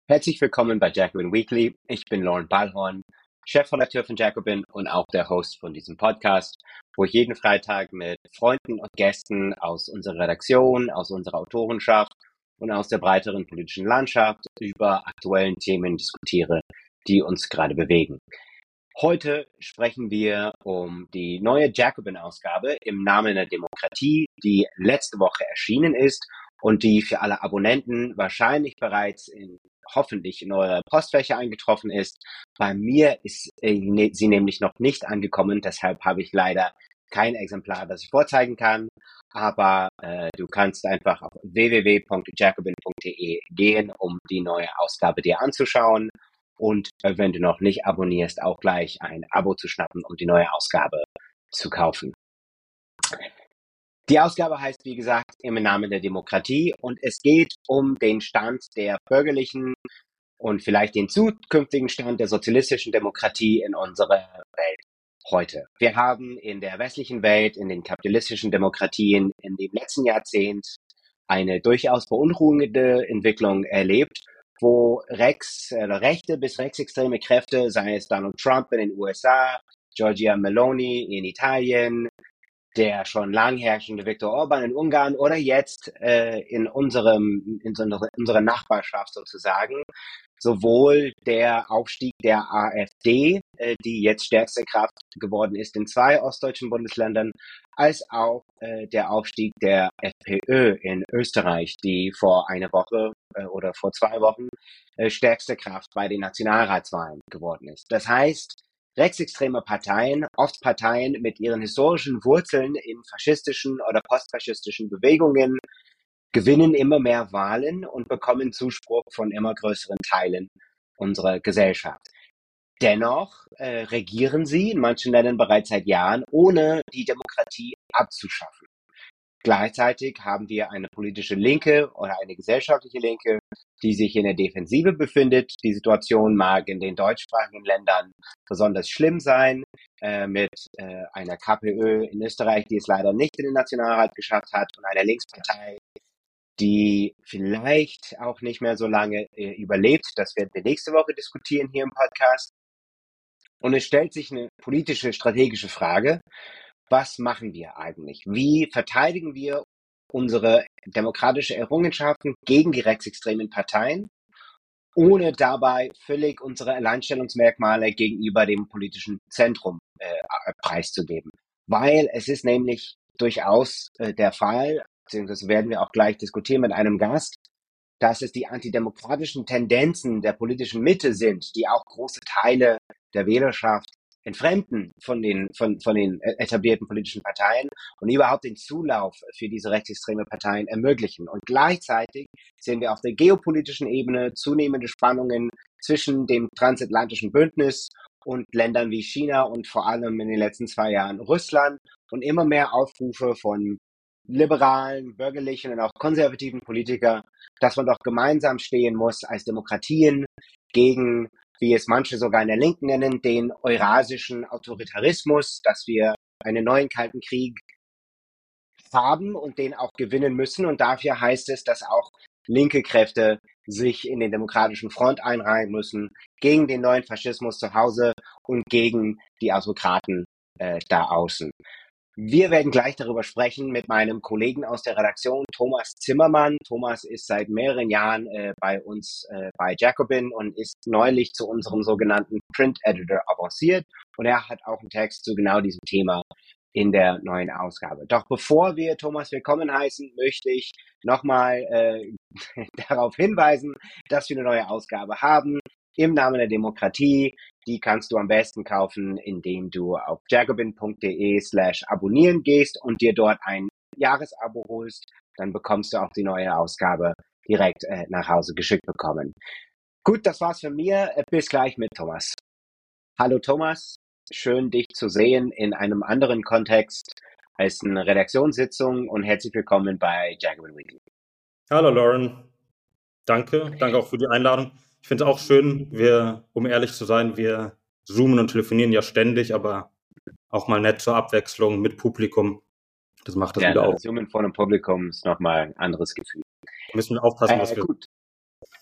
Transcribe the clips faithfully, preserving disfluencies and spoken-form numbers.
Herzlich willkommen bei Jacobin Weekly. Ich bin Lauren Ballhorn, Chefredakteur von Jacobin und auch der Host von diesem Podcast, wo ich jeden Freitag mit Freunden und Gästen aus unserer Redaktion, aus unserer Autorenschaft und aus der breiteren politischen Landschaft über aktuellen Themen diskutiere, die uns gerade bewegen. Heute sprechen wir um die neue Jacobin-Ausgabe im Namen der Demokratie, die letzte Woche erschienen ist und die für alle Abonnenten wahrscheinlich bereits in hoffentlich in eure Postfächer eingetroffen ist. Bei mir ist äh, ne, sie nämlich noch nicht angekommen, deshalb habe ich leider kein Exemplar, das ich vorzeigen kann. Aber äh, du kannst einfach auf w w w punkt jacobin punkt d e gehen, um die neue Ausgabe dir anzuschauen. Und äh, wenn du noch nicht abonnierst, auch gleich ein Abo zu schnappen, um die neue Ausgabe zu kaufen. Die Ausgabe heißt, wie gesagt, im Namen der Demokratie und es geht um den Stand der bürgerlichen und vielleicht den zukünftigen Stand der sozialistischen Demokratie in unserer Welt heute. Wir haben in der westlichen Welt, in den kapitalistischen Demokratien in dem letzten Jahrzehnt eine durchaus beunruhigende Entwicklung erlebt, wo Rex, äh, rechte bis rechtsextreme Kräfte, sei es Donald Trump in den U S A, Giorgia Meloni in Italien, der schon lang herrschende Viktor Orban in Ungarn oder jetzt äh, in unserem in unserer, unserer Nachbarschaft sozusagen sowohl der Aufstieg der AfD, äh, die jetzt stärkste Kraft geworden ist in zwei ostdeutschen Bundesländern, als auch äh, der Aufstieg der FPÖ in Österreich, die vor einer Woche äh, oder vor zwei Wochen äh, stärkste Kraft bei den Nationalratswahlen geworden ist. Das heißt, rechtsextreme Parteien, oft Parteien mit ihren historischen Wurzeln in faschistischen oder postfaschistischen Bewegungen, gewinnen immer mehr Wahlen und bekommen Zuspruch von immer größeren Teilen unserer Gesellschaft. Dennoch äh, regieren sie in manchen Ländern bereits seit Jahren, ohne die Demokratie abzuschaffen. Gleichzeitig haben wir eine politische Linke oder eine gesellschaftliche Linke, die sich in der Defensive befindet. Die Situation mag in den deutschsprachigen Ländern besonders schlimm sein, äh, mit äh, einer KPÖ in Österreich, die es leider nicht in den Nationalrat geschafft hat, und einer Linkspartei, die vielleicht auch nicht mehr so lange äh, überlebt. Das werden wir nächste Woche diskutieren hier im Podcast. Und es stellt sich eine politische, strategische Frage. Was machen wir eigentlich? Wie verteidigen wir unsere demokratische Errungenschaften gegen die rechtsextremen Parteien, ohne dabei völlig unsere Alleinstellungsmerkmale gegenüber dem politischen Zentrum äh, preiszugeben? Weil es ist nämlich durchaus äh, der Fall, beziehungsweise werden wir auch gleich diskutieren mit einem Gast, dass es die antidemokratischen Tendenzen der politischen Mitte sind, die auch große Teile der Wählerschaft entfremden von den, von, von den etablierten politischen Parteien und überhaupt den Zulauf für diese rechtsextreme Parteien ermöglichen. Und gleichzeitig sehen wir auf der geopolitischen Ebene zunehmende Spannungen zwischen dem transatlantischen Bündnis und Ländern wie China und vor allem in den letzten zwei Jahren Russland und immer mehr Aufrufe von liberalen, bürgerlichen und auch konservativen Politikern, dass man doch gemeinsam stehen muss als Demokratien gegen, wie es manche sogar in der Linken nennen, den eurasischen Autoritarismus, dass wir einen neuen Kalten Krieg haben und den auch gewinnen müssen. Und dafür heißt es, dass auch linke Kräfte sich in den demokratischen Front einreihen müssen, gegen den neuen Faschismus zu Hause und gegen die Autokraten äh, da außen. Wir werden gleich darüber sprechen mit meinem Kollegen aus der Redaktion, Thomas Zimmermann. Thomas ist seit mehreren Jahren äh, bei uns äh, bei Jacobin und ist neulich zu unserem sogenannten Print Editor avanciert. Und er hat auch einen Text zu genau diesem Thema in der neuen Ausgabe. Doch bevor wir Thomas willkommen heißen, möchte ich nochmal äh, darauf hinweisen, dass wir eine neue Ausgabe haben im Namen der Demokratie. Die kannst du am besten kaufen, indem du auf jacobin punkt de slash abonnieren gehst und dir dort ein Jahresabo holst. Dann bekommst du auch die neue Ausgabe direkt äh, nach Hause geschickt bekommen. Gut, das war's von mir. Bis gleich mit Thomas. Hallo Thomas, schön dich zu sehen in einem anderen Kontext als eine Redaktionssitzung und herzlich willkommen bei Jacobin Weekly. Hallo Lauren, danke, danke auch für die Einladung. Ich finde es auch schön, wir, um ehrlich zu sein, wir zoomen und telefonieren ja ständig, aber auch mal nett zur Abwechslung mit Publikum. Das macht das ja, wieder auf. auf. Zoomen vor einem Publikum ist nochmal ein anderes Gefühl. Wir müssen aufpassen, äh, was wir... Gut.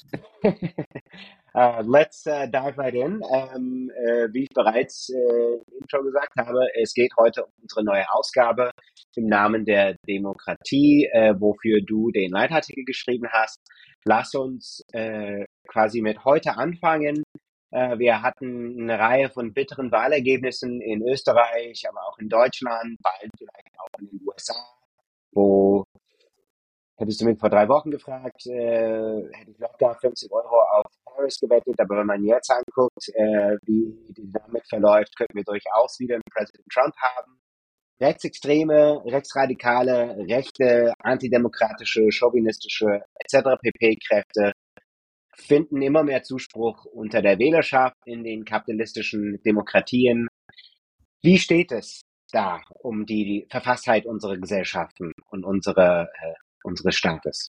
Uh, let's uh, dive right in. Ähm, äh, wie ich bereits äh, im Intro gesagt habe, es geht heute um unsere neue Ausgabe im Namen der Demokratie, äh, wofür du den Leitartikel geschrieben hast. Lass uns äh, quasi mit heute anfangen. Äh, wir hatten eine Reihe von bitteren Wahlergebnissen in Österreich, aber auch in Deutschland, bald vielleicht auch in den U S A, wo hättest du mich vor drei Wochen gefragt, äh, hätte ich locker fünfzig Euro auf Harris gewettet, aber wenn man jetzt anguckt, äh, wie die Dynamik verläuft, könnten wir durchaus wieder einen Präsident Trump haben. Rechtsextreme, rechtsradikale, rechte, antidemokratische, chauvinistische et cetera pp-Kräfte finden immer mehr Zuspruch unter der Wählerschaft in den kapitalistischen Demokratien. Wie steht es da um die Verfasstheit unserer Gesellschaften und unsere, äh, unseres Staates?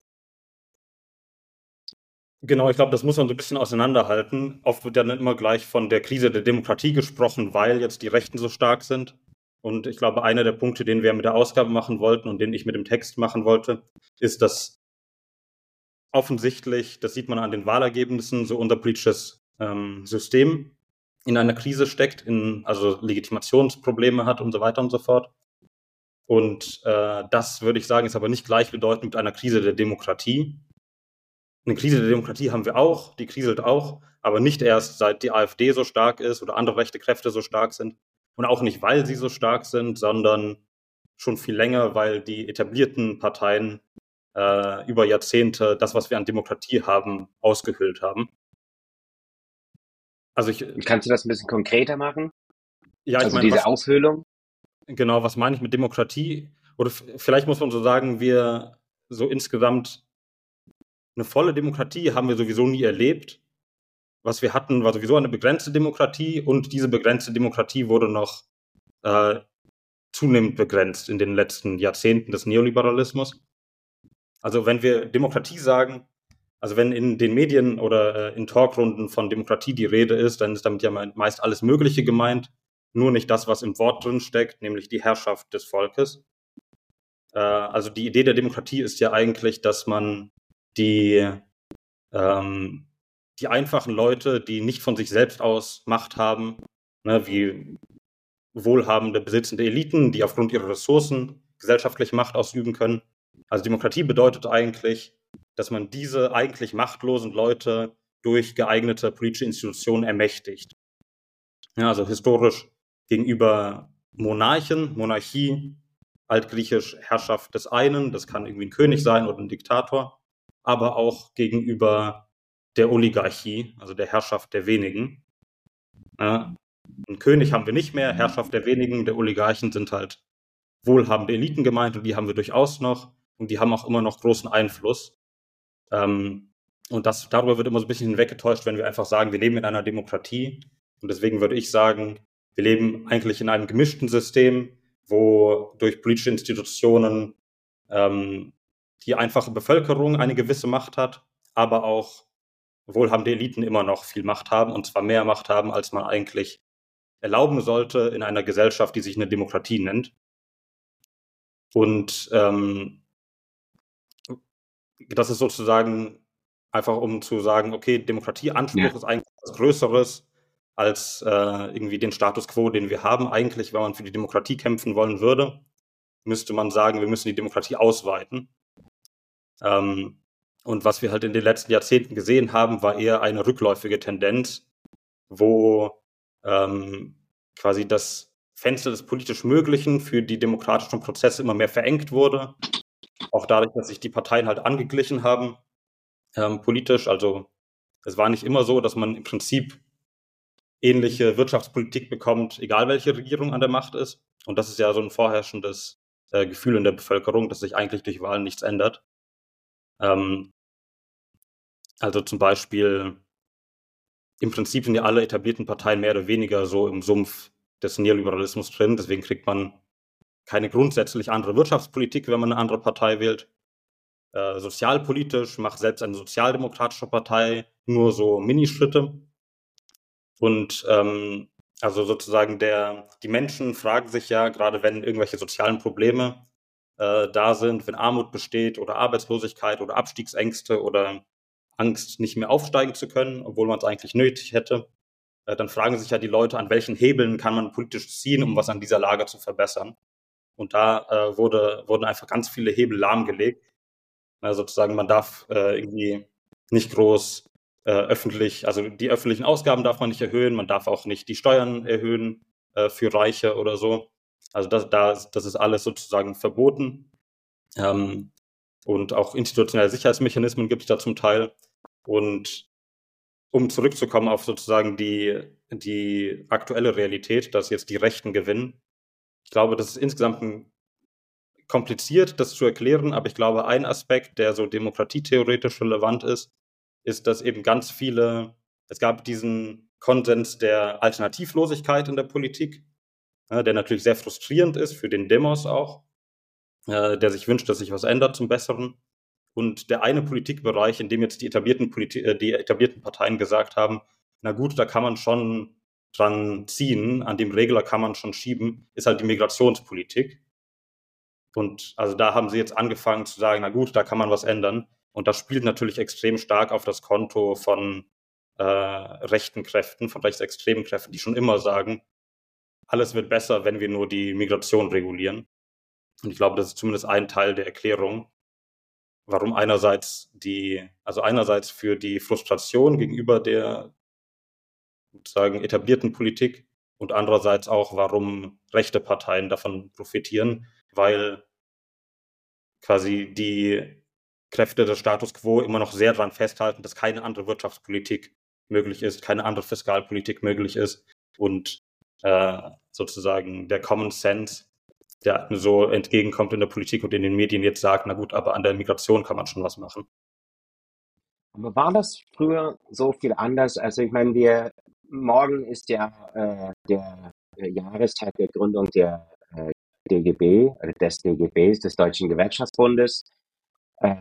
Genau, ich glaube, das muss man so ein bisschen auseinanderhalten. Oft wird ja dann immer gleich von der Krise der Demokratie gesprochen, weil jetzt die Rechten so stark sind. Und ich glaube, einer der Punkte, den wir mit der Ausgabe machen wollten und den ich mit dem Text machen wollte, ist, dass offensichtlich, das sieht man an den Wahlergebnissen, so unser politisches ähm, System in einer Krise steckt, in, also Legitimationsprobleme hat und so weiter und so fort. Und äh, das, würde ich sagen, ist aber nicht gleichbedeutend mit einer Krise der Demokratie. Eine Krise der Demokratie haben wir auch, die kriselt auch, aber nicht erst seit die AfD so stark ist oder andere rechte Kräfte so stark sind und auch nicht, weil sie so stark sind, sondern schon viel länger, weil die etablierten Parteien äh, über Jahrzehnte das, was wir an Demokratie haben, ausgehöhlt haben. Also ich, Kannst du das ein bisschen konkreter machen? Ja, ich also meine, diese was, Aushöhlung? Genau, was meine ich mit Demokratie? Oder f- vielleicht muss man so sagen, wir so insgesamt eine volle Demokratie haben wir sowieso nie erlebt. Was wir hatten, war sowieso eine begrenzte Demokratie und diese begrenzte Demokratie wurde noch äh, zunehmend begrenzt in den letzten Jahrzehnten des Neoliberalismus. Also wenn wir Demokratie sagen, also wenn in den Medien oder äh, in Talkrunden von Demokratie die Rede ist, dann ist damit ja meist alles Mögliche gemeint, nur nicht das, was im Wort drin steckt, nämlich die Herrschaft des Volkes. Äh, also die Idee der Demokratie ist ja eigentlich, dass man die ähm, die einfachen Leute, die nicht von sich selbst aus Macht haben, ne, wie wohlhabende, besitzende Eliten, die aufgrund ihrer Ressourcen gesellschaftliche Macht ausüben können. Also Demokratie bedeutet eigentlich, dass man diese eigentlich machtlosen Leute durch geeignete politische Institutionen ermächtigt. Ja, also historisch gegenüber Monarchen, Monarchie, altgriechisch Herrschaft des einen, das kann irgendwie ein König sein oder ein Diktator, aber auch gegenüber der Oligarchie, also der Herrschaft der wenigen. Ja, einen König haben wir nicht mehr, Herrschaft der wenigen, der Oligarchen sind halt wohlhabende Eliten gemeint und die haben wir durchaus noch und die haben auch immer noch großen Einfluss. Ähm, und das, darüber wird immer so ein bisschen hinweggetäuscht, wenn wir einfach sagen, wir leben in einer Demokratie. Und deswegen würde ich sagen, wir leben eigentlich in einem gemischten System, wo durch politische Institutionen ähm, die einfache Bevölkerung eine gewisse Macht hat, aber auch wohlhabende Eliten immer noch viel Macht haben, und zwar mehr Macht haben, als man eigentlich erlauben sollte in einer Gesellschaft, die sich eine Demokratie nennt. Und ähm, das ist sozusagen einfach, um zu sagen, okay, Demokratieanspruch Ja. ist eigentlich was Größeres als äh, irgendwie den Status quo, den wir haben. Eigentlich, wenn man für die Demokratie kämpfen wollen würde, müsste man sagen, wir müssen die Demokratie ausweiten. Ähm, und was wir halt in den letzten Jahrzehnten gesehen haben, war eher eine rückläufige Tendenz, wo ähm, quasi das Fenster des politisch Möglichen für die demokratischen Prozesse immer mehr verengt wurde. Auch dadurch, dass sich die Parteien halt angeglichen haben, ähm, politisch. Also es war nicht immer so, dass man im Prinzip ähnliche Wirtschaftspolitik bekommt, egal welche Regierung an der Macht ist. Und das ist ja so ein vorherrschendes äh, Gefühl in der Bevölkerung, dass sich eigentlich durch Wahlen nichts ändert. Ähm, also zum Beispiel, im Prinzip sind ja alle etablierten Parteien mehr oder weniger so im Sumpf des Neoliberalismus drin. Deswegen kriegt man keine grundsätzlich andere Wirtschaftspolitik, wenn man eine andere Partei wählt. Äh, sozialpolitisch macht selbst eine sozialdemokratische Partei nur so Minischritte. Und ähm, also sozusagen der, die Menschen fragen sich ja, gerade wenn irgendwelche sozialen Probleme äh, da sind, wenn Armut besteht oder Arbeitslosigkeit oder Abstiegsängste oder Angst, nicht mehr aufsteigen zu können, obwohl man es eigentlich nötig hätte. Äh, dann fragen sich ja die Leute, an welchen Hebeln kann man politisch ziehen, um was an dieser Lage zu verbessern. Und da äh, wurde, wurden einfach ganz viele Hebel lahmgelegt. Also sozusagen, man darf äh, irgendwie nicht groß äh, öffentlich, also die öffentlichen Ausgaben darf man nicht erhöhen, man darf auch nicht die Steuern erhöhen äh, für Reiche oder so. Also das, das, das ist alles sozusagen verboten. Ähm, und auch institutionelle Sicherheitsmechanismen gibt es da zum Teil. Und um zurückzukommen auf sozusagen die, die aktuelle Realität, dass jetzt die Rechten gewinnen, ich glaube, das ist insgesamt ein kompliziert, das zu erklären, aber ich glaube, ein Aspekt, der so demokratietheoretisch relevant ist, ist, dass eben ganz viele, es gab diesen Konsens der Alternativlosigkeit in der Politik, äh, der natürlich sehr frustrierend ist für den Demos auch, äh, der sich wünscht, dass sich was ändert zum Besseren. Und der eine Politikbereich, in dem jetzt die etablierten, Politi- äh, die etablierten Parteien gesagt haben, na gut, da kann man schon dran ziehen, an dem Regler kann man schon schieben, ist halt die Migrationspolitik. Und also da haben sie jetzt angefangen zu sagen, na gut, da kann man was ändern. Und das spielt natürlich extrem stark auf das Konto von äh, rechten Kräften, von rechtsextremen Kräften, die schon immer sagen, alles wird besser, wenn wir nur die Migration regulieren. Und ich glaube, das ist zumindest ein Teil der Erklärung, warum einerseits die, also einerseits für die Frustration gegenüber der sozusagen etablierten Politik und andererseits auch, warum rechte Parteien davon profitieren, weil quasi die Kräfte des Status quo immer noch sehr daran festhalten, dass keine andere Wirtschaftspolitik möglich ist, keine andere Fiskalpolitik möglich ist und äh, sozusagen der Common Sense, der so entgegenkommt in der Politik und in den Medien, jetzt sagt, na gut, aber an der Migration kann man schon was machen. Aber war das früher so viel anders? Also ich meine, wir, morgen ist ja äh, der äh, Jahrestag der Gründung der äh, D G B, oder des D G Bs, des Deutschen Gewerkschaftsbundes, äh,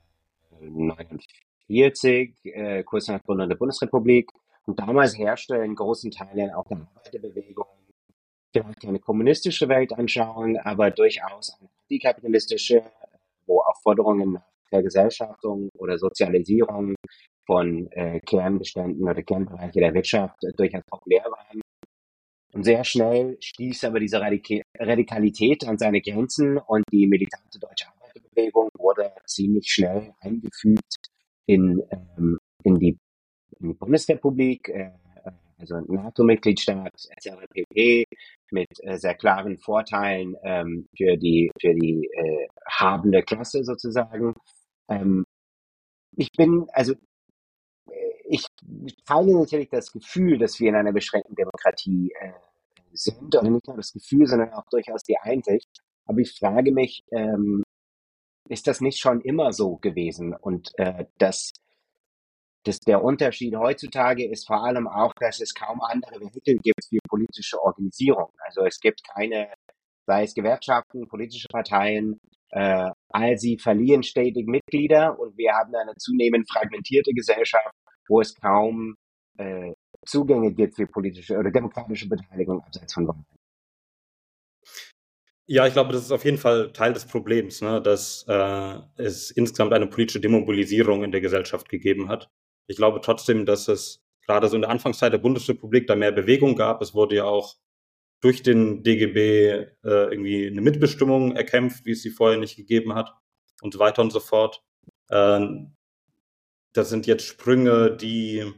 neunundvierzig, äh, kurz nach Gründung der Bundesrepublik. Und damals herrschte in großen Teilen auch der Arbeiterbewegung vielleicht keine kommunistische Weltanschauung, aber durchaus eine antikapitalistische, wo auch Forderungen nach Vergesellschaftung oder Sozialisierung von äh, Kernbeständen oder Kernbereiche der Wirtschaft äh, durchaus populär waren. Und sehr schnell stieß aber diese Radika Radikalität an seine Grenzen und die militante deutsche Arbeiterbewegung wurde ziemlich schnell eingefügt in, ähm, in, die, in die Bundesrepublik, äh, also NATO-Mitgliedstaat et cetera pp. Mit äh, sehr klaren Vorteilen ähm, für die für die äh, habende Klasse sozusagen. Ähm, ich bin also ich teile natürlich das Gefühl, dass wir in einer beschränkten Demokratie äh, sind, oder nicht nur das Gefühl, sondern auch durchaus die Einsicht. Aber ich frage mich, ähm, ist das nicht schon immer so gewesen? Und äh, dass Das, der Unterschied heutzutage ist vor allem auch, dass es kaum andere Vehikel gibt für politische Organisierung. Also es gibt keine, sei es Gewerkschaften, politische Parteien, äh, all sie verlieren stetig Mitglieder und wir haben eine zunehmend fragmentierte Gesellschaft, wo es kaum äh, Zugänge gibt für politische oder demokratische Beteiligung abseits von Wahlen. Ja, ich glaube, das ist auf jeden Fall Teil des Problems, ne, dass äh, es insgesamt eine politische Demobilisierung in der Gesellschaft gegeben hat. Ich glaube trotzdem, dass es gerade so in der Anfangszeit der Bundesrepublik da mehr Bewegung gab. Es wurde ja auch durch den D G B äh, irgendwie eine Mitbestimmung erkämpft, wie es sie vorher nicht gegeben hat und so weiter und so fort. Äh, das sind jetzt Sprünge, die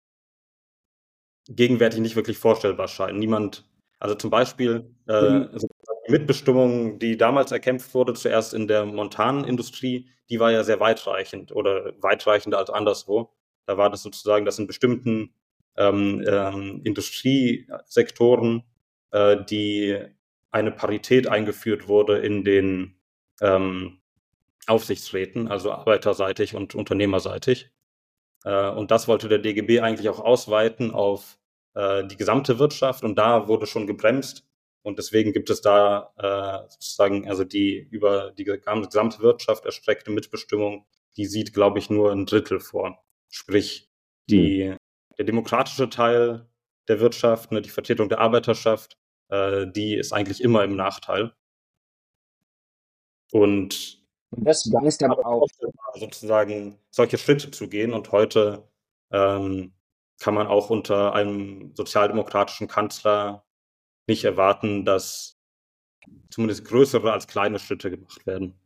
gegenwärtig nicht wirklich vorstellbar scheinen. Niemand, also zum Beispiel äh, die Mitbestimmung, die damals erkämpft wurde, zuerst in der Montanindustrie, die war ja sehr weitreichend oder weitreichender als anderswo. Da war das sozusagen, dass in bestimmten ähm, ähm, Industriesektoren äh, die eine Parität eingeführt wurde in den ähm, Aufsichtsräten, also arbeiterseitig und unternehmerseitig. Äh, und das wollte der D G B eigentlich auch ausweiten auf äh, die gesamte Wirtschaft und da wurde schon gebremst. Und deswegen gibt es da äh, sozusagen, also die über die gesamte Wirtschaft erstreckte Mitbestimmung, die sieht, glaube ich, nur ein Drittel vor. Sprich, die, mhm. der demokratische Teil der Wirtschaft, ne, die Vertretung der Arbeiterschaft, äh, die ist eigentlich immer im Nachteil. Und Und das weist aber Aber auch, sozusagen solche Schritte zu gehen. Und heute ähm, kann man auch unter einem sozialdemokratischen Kanzler nicht erwarten, dass zumindest größere als kleine Schritte gemacht werden.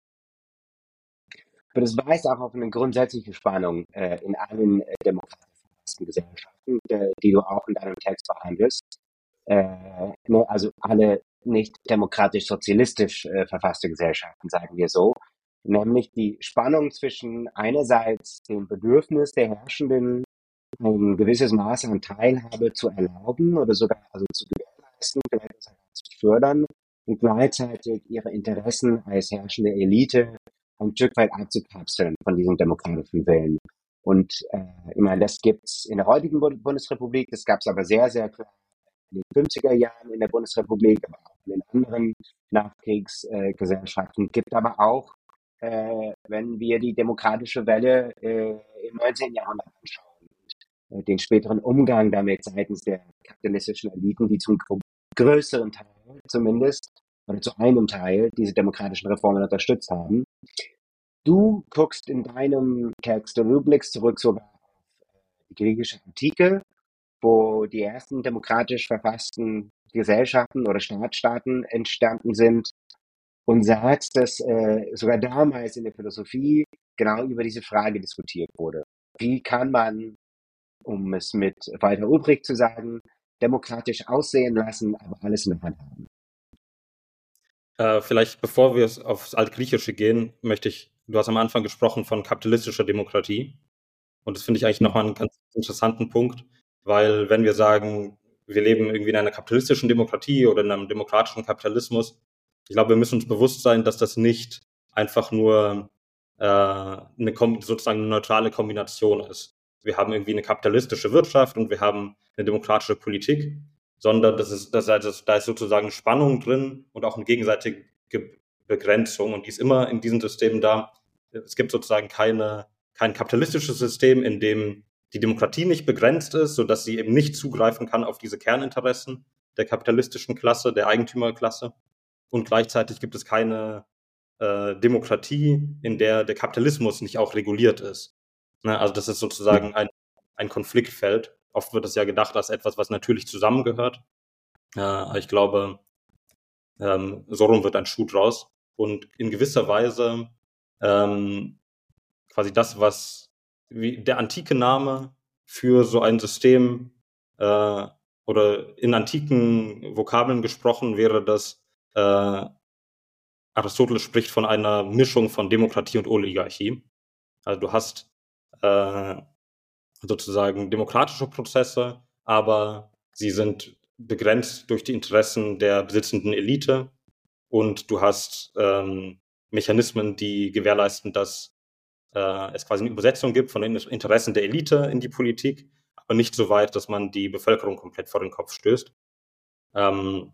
aber das weist auch auf eine grundsätzliche Spannung äh, in allen äh, demokratisch verfassten Gesellschaften, äh, die du auch in deinem Text behandelst. Äh, ne, also alle nicht demokratisch-sozialistisch äh, verfasste Gesellschaften, sagen wir so. Nämlich die Spannung zwischen einerseits dem Bedürfnis der Herrschenden, ein gewisses Maß an Teilhabe zu erlauben oder sogar also zu gewährleisten, vielleicht sogar zu fördern und gleichzeitig ihre Interessen als herrschende Elite ein Stück weit abzukapseln von diesem demokratischen Willen. Und äh, ich meine, das gibt's in der heutigen Bu- Bundesrepublik, das gab's aber sehr, sehr klar in den fünfziger Jahren in der Bundesrepublik, aber auch in den anderen Nachkriegsgesellschaften, gibt aber auch, äh, wenn wir die demokratische Welle äh, im neunzehnten. Jahrhundert anschauen, äh, den späteren Umgang damit seitens der kapitalistischen Eliten, die zum gro- größeren Teil zumindest oder zu einem Teil diese demokratischen Reformen unterstützt haben. Du guckst in deinem Text, du blickst zurück sogar auf die griechische Antike, wo die ersten demokratisch verfassten Gesellschaften oder Staatsstaaten entstanden sind und sagst, dass äh, sogar damals in der Philosophie genau über diese Frage diskutiert wurde. Wie kann man, um es mit Walter Ulbricht zu sagen, demokratisch aussehen lassen, aber alles in der Hand haben? Äh, vielleicht bevor wir aufs Altgriechische gehen, möchte ich, du hast am Anfang gesprochen von kapitalistischer Demokratie. Und das finde ich eigentlich nochmal einen ganz interessanten Punkt, weil wenn wir sagen, wir leben irgendwie in einer kapitalistischen Demokratie oder in einem demokratischen Kapitalismus, ich glaube, wir müssen uns bewusst sein, dass das nicht einfach nur äh, eine Kom sozusagen eine neutrale Kombination ist. Wir haben irgendwie eine kapitalistische Wirtschaft und wir haben eine demokratische Politik, sondern das ist, das, das, da ist sozusagen Spannung drin und auch eine gegenseitige Begrenzung und die ist immer in diesen Systemen da. Es gibt sozusagen keine kein kapitalistisches System, in dem die Demokratie nicht begrenzt ist, sodass sie eben nicht zugreifen kann auf diese Kerninteressen der kapitalistischen Klasse, der Eigentümerklasse. Und gleichzeitig gibt es keine äh, Demokratie, in der der Kapitalismus nicht auch reguliert ist. Ne? Also das ist sozusagen ein, ein Konfliktfeld. Oft wird es ja gedacht als etwas, was natürlich zusammengehört. Äh, aber ich glaube, ähm, so rum wird ein Schuh draus. Und in gewisser Weise ähm, quasi das, was wie der antike Name für so ein System äh, oder in antiken Vokabeln gesprochen wäre das, äh, Aristoteles spricht von einer Mischung von Demokratie und Oligarchie. Also du hast äh, sozusagen demokratische Prozesse, aber sie sind begrenzt durch die Interessen der besitzenden Elite und du hast ähm, Mechanismen, die gewährleisten, dass äh, es quasi eine Übersetzung gibt von den Interessen der Elite in die Politik, aber nicht so weit, dass man die Bevölkerung komplett vor den Kopf stößt. Ähm,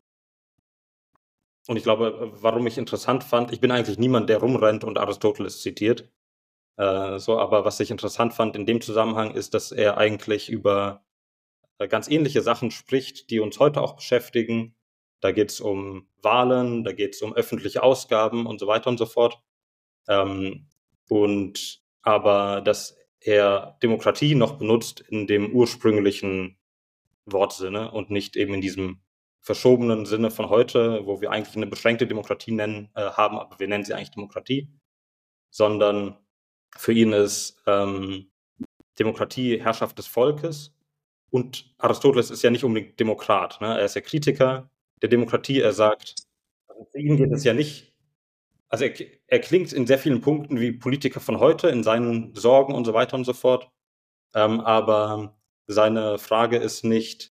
und ich glaube, warum ich interessant fand, ich bin eigentlich niemand, der rumrennt und Aristoteles zitiert. Äh, so, aber was ich interessant fand in dem Zusammenhang ist, dass er eigentlich über äh, ganz ähnliche Sachen spricht, die uns heute auch beschäftigen. Da geht es um Wahlen, da geht es um öffentliche Ausgaben und so weiter und so fort. Ähm, und aber dass er Demokratie noch benutzt in dem ursprünglichen Wortsinne und nicht eben in diesem verschobenen Sinne von heute, wo wir eigentlich eine beschränkte Demokratie nennen, äh, haben, aber wir nennen sie eigentlich Demokratie, sondern für ihn ist ähm, Demokratie Herrschaft des Volkes und Aristoteles ist ja nicht unbedingt Demokrat, ne? Er ist ja Kritiker der Demokratie, er sagt, für ihn geht es ja nicht, also er, er klingt in sehr vielen Punkten wie Politiker von heute, in seinen Sorgen und so weiter und so fort, ähm, aber seine Frage ist nicht,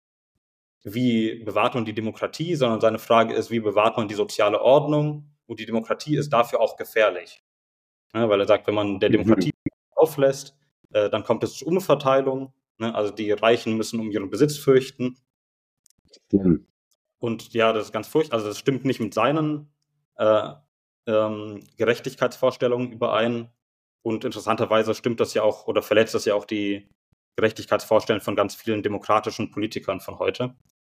wie bewahrt man die Demokratie, sondern seine Frage ist, wie bewahrt man die soziale Ordnung und die Demokratie ist dafür auch gefährlich. Ja, weil er sagt, wenn man der Demokratie auflässt, äh, dann kommt es zu Umverteilung, ne? Also die Reichen müssen um ihren Besitz fürchten. Schlimm. Und ja, das ist ganz furchtbar, also das stimmt nicht mit seinen äh, ähm, Gerechtigkeitsvorstellungen überein. Und interessanterweise stimmt das ja auch oder verletzt das ja auch die Gerechtigkeitsvorstellungen von ganz vielen demokratischen Politikern von heute.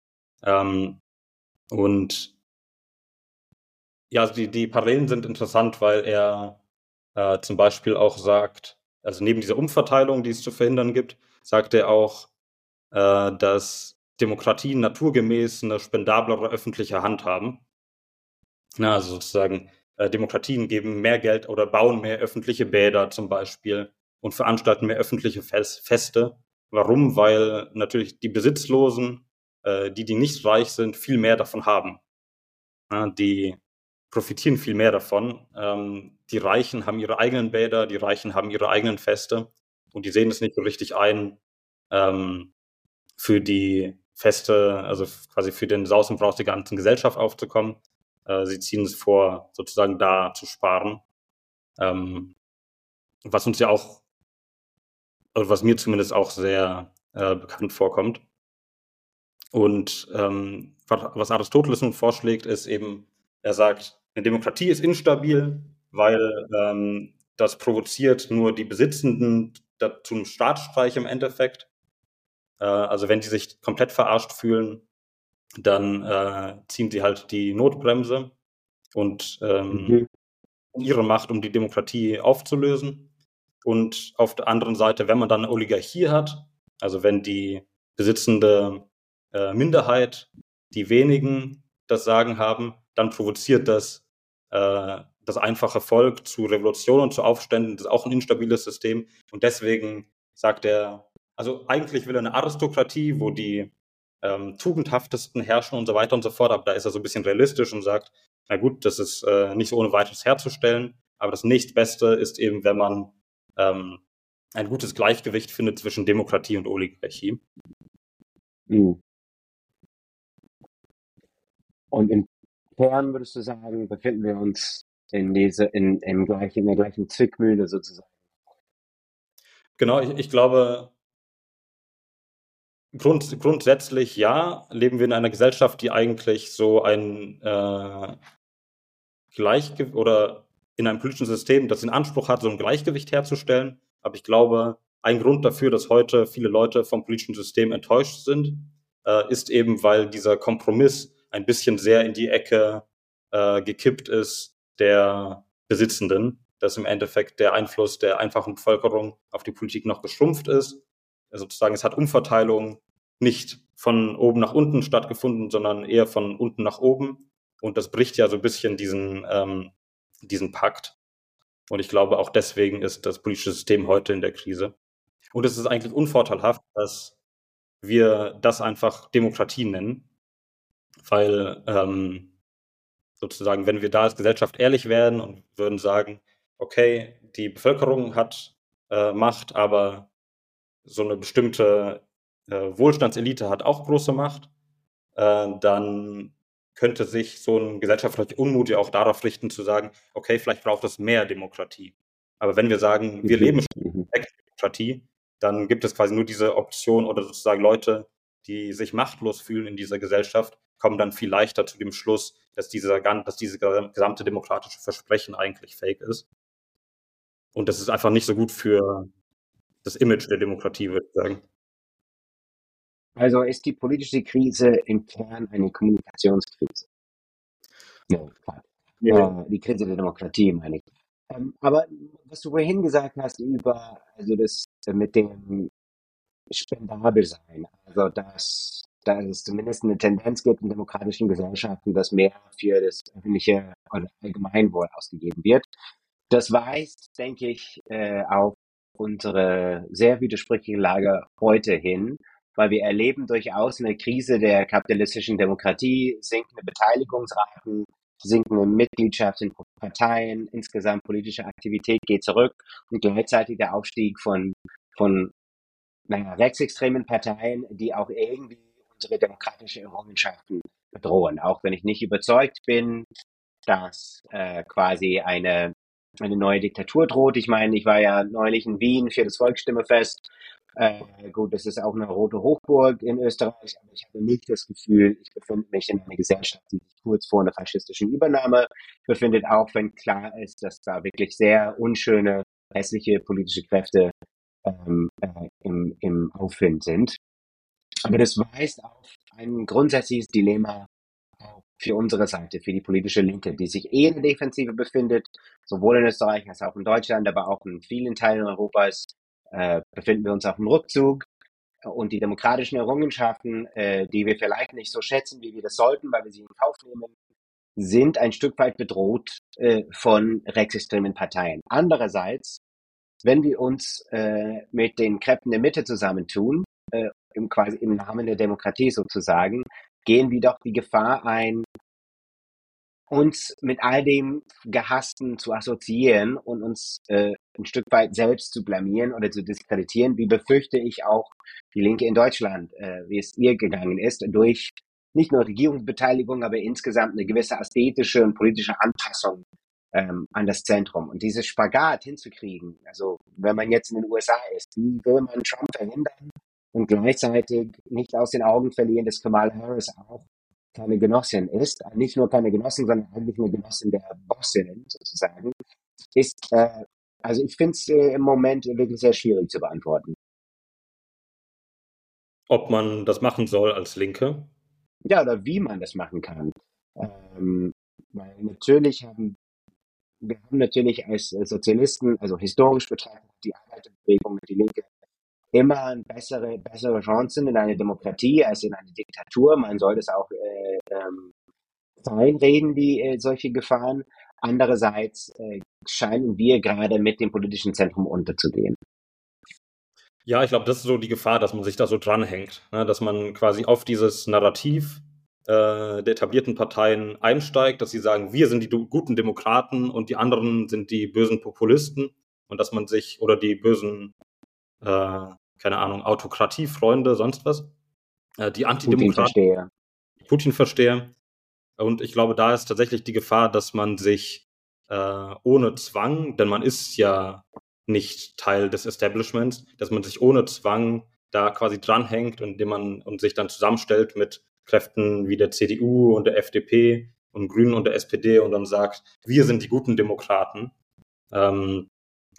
Ähm, und ja, also die, die Parallelen sind interessant, weil er äh, zum Beispiel auch sagt, also neben dieser Umverteilung, die es zu verhindern gibt, sagt er auch, äh, dass Demokratien naturgemäß eine spendablere öffentliche Hand haben. Na, also sozusagen, äh, Demokratien geben mehr Geld oder bauen mehr öffentliche Bäder zum Beispiel und veranstalten mehr öffentliche Fes- Feste. Warum? Weil natürlich die Besitzlosen, äh, die, die nicht reich sind, viel mehr davon haben. Ja, die profitieren viel mehr davon. Ähm, die Reichen haben ihre eigenen Bäder, die Reichen haben ihre eigenen Feste und die sehen es nicht so richtig ein, ähm, für die Feste, also quasi für den Saus und Braus der ganzen Gesellschaft aufzukommen. Äh, sie ziehen es vor, sozusagen da zu sparen. Ähm, was uns ja auch, oder was mir zumindest auch sehr äh, bekannt vorkommt. Und ähm, was Aristoteles nun vorschlägt, ist eben, er sagt, eine Demokratie ist instabil, weil ähm, das provoziert nur die Besitzenden zum Staatsstreich im Endeffekt. Äh, also wenn die sich komplett verarscht fühlen, dann äh, ziehen sie halt die Notbremse und ähm, Mhm. ihre Macht, um die Demokratie aufzulösen. Und auf der anderen Seite, wenn man dann eine Oligarchie hat, also wenn die besitzende äh, Minderheit, die wenigen das Sagen haben, dann provoziert das äh, das einfache Volk zu Revolutionen und zu Aufständen. Das ist auch ein instabiles System. Und deswegen sagt er, also eigentlich will er eine Aristokratie, wo die ähm, tugendhaftesten herrschen und so weiter und so fort. Aber da ist er so ein bisschen realistisch und sagt, na gut, das ist äh, nicht so ohne weiteres herzustellen. Aber das nächstbeste ist eben, wenn man ähm, ein gutes Gleichgewicht findet zwischen Demokratie und Oligarchie. Mhm. Und im Kern würdest du sagen, befinden wir uns in diese, in, im gleichen, in der gleichen Zwickmühle sozusagen. Genau, ich, ich glaube, grund, grundsätzlich ja, leben wir in einer Gesellschaft, die eigentlich so ein äh, Gleichgewicht oder in einem politischen System, das den Anspruch hat, so ein Gleichgewicht herzustellen. Aber ich glaube, ein Grund dafür, dass heute viele Leute vom politischen System enttäuscht sind, äh, ist eben, weil dieser Kompromiss ein bisschen sehr in die Ecke äh, gekippt ist der Besitzenden, dass im Endeffekt der Einfluss der einfachen Bevölkerung auf die Politik noch geschrumpft ist. Also sozusagen, es hat Umverteilung nicht von oben nach unten stattgefunden, sondern eher von unten nach oben. Und das bricht ja so ein bisschen diesen, ähm, diesen Pakt. Und ich glaube, auch deswegen ist das politische System heute in der Krise. Und es ist eigentlich unvorteilhaft, dass wir das einfach Demokratie nennen, weil ähm, sozusagen, wenn wir da als Gesellschaft ehrlich werden und würden sagen, okay, die Bevölkerung hat äh, Macht, aber so eine bestimmte äh, Wohlstandselite hat auch große Macht, äh, dann könnte sich so ein gesellschaftlicher Unmut ja auch darauf richten, zu sagen, okay, vielleicht braucht es mehr Demokratie. Aber wenn wir sagen, wir leben Mhm. schon Mhm. in Demokratie, dann gibt es quasi nur diese Option oder sozusagen Leute, die sich machtlos fühlen in dieser Gesellschaft, kommen dann viel leichter zu dem Schluss, dass, dieser, dass dieses gesamte demokratische Versprechen eigentlich fake ist. Und das ist einfach nicht so gut für das Image der Demokratie, würde ich sagen. Also ist die politische Krise im Kern eine Kommunikationskrise. Ja, klar. Äh, die Krise der Demokratie, meine ich. Ähm, aber was du vorhin gesagt hast über, also das äh, mit dem spendabel sein, also dass, dass es zumindest eine Tendenz gibt in demokratischen Gesellschaften, dass mehr für das öffentliche oder Allgemeinwohl ausgegeben wird. Das weist, denke ich, äh, auf unsere sehr widersprüchliche Lage heute hin, weil wir erleben durchaus eine Krise der kapitalistischen Demokratie, sinkende Beteiligungsraten, sinkende Mitgliedschaft in Parteien, insgesamt politische Aktivität geht zurück und gleichzeitig der Aufstieg von, von naja, rechtsextremen Parteien, die auch irgendwie unsere demokratische Errungenschaften bedrohen. Auch wenn ich nicht überzeugt bin, dass äh, quasi eine, eine neue Diktatur droht. Ich meine, ich war ja neulich in Wien für das Volksstimmefest. Äh, gut, das ist auch eine rote Hochburg in Österreich, aber ich habe nicht das Gefühl, ich befinde mich in einer Gesellschaft, die sich kurz vor einer faschistischen Übernahme befindet, auch wenn klar ist, dass da wirklich sehr unschöne, hässliche politische Kräfte ähm, äh, im, im Aufwind sind. Aber das weist auf ein grundsätzliches Dilemma auf für unsere Seite, für die politische Linke, die sich eher in der Defensive befindet, sowohl in Österreich als auch in Deutschland, aber auch in vielen Teilen Europas äh, befinden wir uns auf dem Rückzug. Und die demokratischen Errungenschaften, äh, die wir vielleicht nicht so schätzen, wie wir das sollten, weil wir sie in Kauf nehmen, sind ein Stück weit bedroht äh, von rechtsextremen Parteien. Andererseits, wenn wir uns äh, mit den Kräften der Mitte zusammentun, äh, im, quasi im Namen der Demokratie sozusagen, gehen wir doch die Gefahr ein, uns mit all dem Gehassten zu assoziieren und uns äh, ein Stück weit selbst zu blamieren oder zu diskreditieren, wie befürchte ich auch die Linke in Deutschland, äh, wie es ihr gegangen ist, durch nicht nur Regierungsbeteiligung, aber insgesamt eine gewisse ästhetische und politische Anpassung ähm, an das Zentrum. Und dieses Spagat hinzukriegen, also wenn man jetzt in den U S A ist, wie will man Trump verhindern und gleichzeitig nicht aus den Augen verlieren, dass Kamala Harris auch keine Genossin ist, nicht nur keine Genossin, sondern eigentlich eine Genossin der Bossinnen sozusagen, ist, äh, also ich finde es äh, im Moment wirklich sehr schwierig zu beantworten. Ob man das machen soll als Linke? Ja, oder wie man das machen kann. Ähm, weil natürlich haben wir haben natürlich als Sozialisten, also historisch betrachtet, die Arbeiterbewegung und die Linke immer bessere, bessere Chancen in einer Demokratie als in einer Diktatur. Man soll das auch äh, ähm, reinreden, die äh, solche Gefahren. Andererseits äh, scheinen wir gerade mit dem politischen Zentrum unterzugehen. Ja, ich glaube, das ist so die Gefahr, dass man sich da so dranhängt, ne? Dass man quasi auf dieses Narrativ äh, der etablierten Parteien einsteigt, dass sie sagen, wir sind die du- guten Demokraten und die anderen sind die bösen Populisten und dass man sich oder die bösen, äh, keine Ahnung, Autokratiefreunde, sonst was, äh, die Antidemokraten, Putin-Versteher. Putin-Versteher. Und ich glaube, da ist tatsächlich die Gefahr, dass man sich äh, ohne Zwang, denn man ist ja nicht Teil des Establishments, dass man sich ohne Zwang da quasi dranhängt und indem man und sich dann zusammenstellt mit Kräften wie der C D U und der F D P und Grünen und der S P D und dann sagt, wir sind die guten Demokraten. Ähm,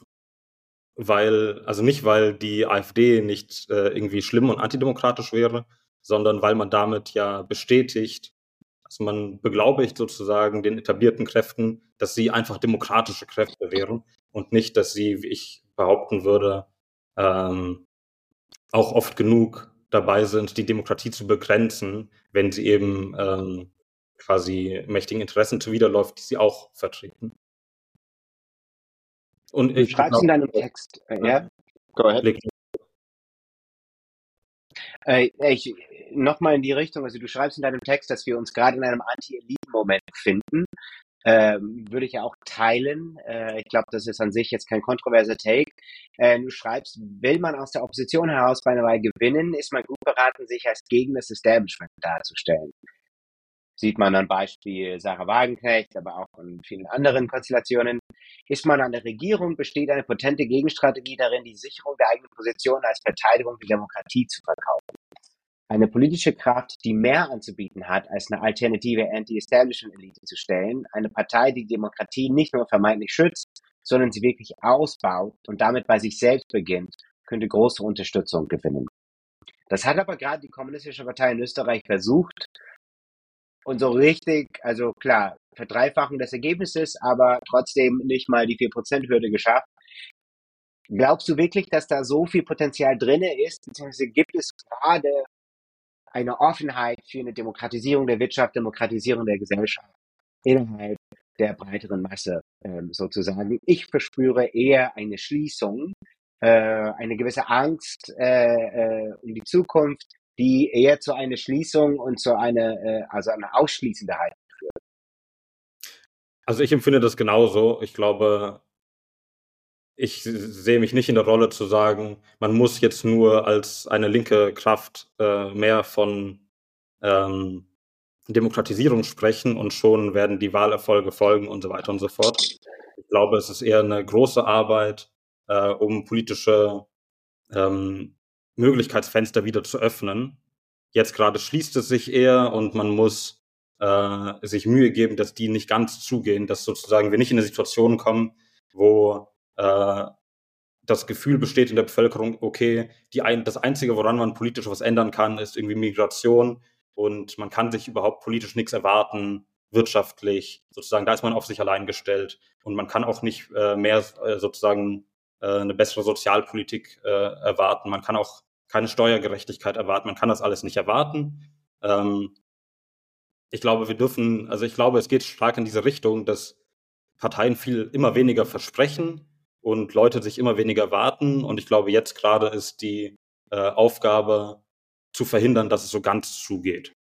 weil, also nicht, weil die AfD nicht äh, irgendwie schlimm und antidemokratisch wäre, sondern weil man damit ja bestätigt, also man beglaubigt sozusagen den etablierten Kräften, dass sie einfach demokratische Kräfte wären und nicht, dass sie, wie ich behaupten würde, ähm, auch oft genug dabei sind, die Demokratie zu begrenzen, wenn sie eben ähm, quasi mächtigen Interessen zuwiderläuft, die sie auch vertreten. Und Du ich schreibst in glaube, deinem Text, äh, ja? Go ahead. Äh, ich, nochmal in die Richtung, also du schreibst in deinem Text, dass wir uns gerade in einem Anti-Eliten-Moment befinden. Ähm, würde ich ja auch teilen. Äh, ich glaube, das ist an sich jetzt kein kontroverser Take. Äh, du schreibst, will man aus der Opposition heraus bei einer Wahl gewinnen, ist man gut beraten, sich als gegen das Establishment darzustellen. Sieht man am Beispiel Sarah Wagenknecht, aber auch in vielen anderen Konstellationen. Ist man an der Regierung, besteht eine potente Gegenstrategie darin, die Sicherung der eigenen Position als Verteidigung der Demokratie zu verkaufen. Eine politische Kraft, die mehr anzubieten hat, als eine alternative Anti-Establishment-Elite zu stellen. Eine Partei, die Demokratie nicht nur vermeintlich schützt, sondern sie wirklich ausbaut und damit bei sich selbst beginnt, könnte große Unterstützung gewinnen. Das hat aber gerade die Kommunistische Partei in Österreich versucht und so richtig, also klar, Verdreifachung des Ergebnisses, aber trotzdem nicht mal die vier Prozent Hürde geschafft. Glaubst du wirklich, dass da so viel Potenzial drin ist, beziehungsweise gibt es gerade eine Offenheit für eine Demokratisierung der Wirtschaft, Demokratisierung der Gesellschaft innerhalb der breiteren Masse ähm, sozusagen? Ich verspüre eher eine Schließung, äh, eine gewisse Angst äh, äh, um die Zukunft, die eher zu einer Schließung und zu einer, äh, also einer ausschließenden Haltung führt. Also ich empfinde das genauso. Ich glaube, ich sehe mich nicht in der Rolle zu sagen, man muss jetzt nur als eine linke Kraft äh, mehr von ähm, Demokratisierung sprechen und schon werden die Wahlerfolge folgen und so weiter und so fort. Ich glaube, es ist eher eine große Arbeit, äh, um politische ähm, Möglichkeitsfenster wieder zu öffnen. Jetzt gerade schließt es sich eher und man muss äh, sich Mühe geben, dass die nicht ganz zugehen, dass sozusagen wir nicht in eine Situation kommen, wo äh, das Gefühl besteht in der Bevölkerung, okay, die ein, das Einzige, woran man politisch was ändern kann, ist irgendwie Migration. und man kann sich überhaupt politisch nichts erwarten, wirtschaftlich, sozusagen, da ist man auf sich allein gestellt und man kann auch nicht äh, mehr äh, sozusagen äh, eine bessere Sozialpolitik äh, erwarten, man kann auch keine Steuergerechtigkeit erwarten, man kann das alles nicht erwarten. Ähm, ich glaube, wir dürfen, also ich glaube, es geht stark in diese Richtung, dass Parteien viel immer weniger versprechen und Leute sich immer weniger erwarten. Und ich glaube, jetzt gerade ist die äh, Aufgabe zu verhindern, dass es so ganz zugeht.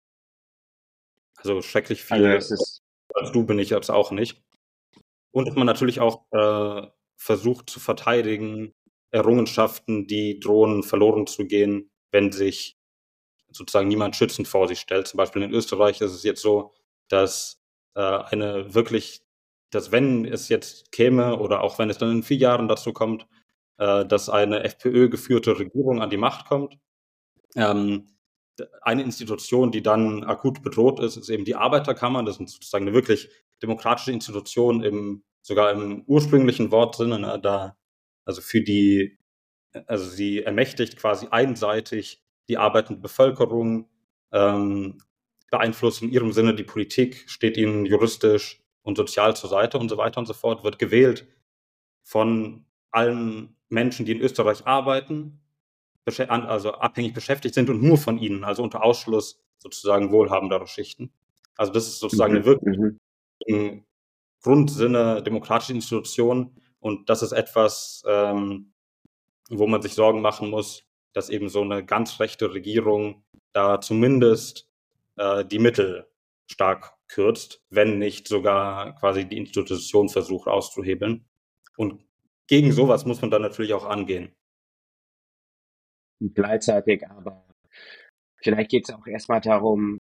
Also schrecklich viel Also es ist als du bin ich jetzt auch nicht. Und dass man natürlich auch äh, versucht zu verteidigen, Errungenschaften, die drohen verloren zu gehen, wenn sich sozusagen niemand schützend vor sich stellt. Zum Beispiel in Österreich ist es jetzt so, dass äh, eine wirklich, dass wenn es jetzt käme oder auch wenn es dann in vier Jahren dazu kommt, äh, dass eine FPÖ-geführte Regierung an die Macht kommt, ähm, eine Institution, die dann akut bedroht ist, ist eben die Arbeiterkammer. Das ist sozusagen eine wirklich demokratische Institution, im, sogar im ursprünglichen Wortsinne. Ne, da, also für die, also sie ermächtigt quasi einseitig die arbeitende Bevölkerung, ähm, beeinflusst in ihrem Sinne die Politik, steht ihnen juristisch und sozial zur Seite und so weiter und so fort, wird gewählt von allen Menschen, die in Österreich arbeiten, also abhängig beschäftigt sind und nur von ihnen, also unter Ausschluss sozusagen wohlhabenderer Schichten. Also das ist sozusagen eine wirklich mhm. im Grundsinne demokratische Institution und das ist etwas, ähm, wo man sich Sorgen machen muss, dass eben so eine ganz rechte Regierung da zumindest äh, die Mittel stark kürzt, wenn nicht sogar quasi die Institution versucht auszuhebeln. Und gegen sowas muss man dann natürlich auch angehen. Und gleichzeitig aber vielleicht geht es auch erstmal darum,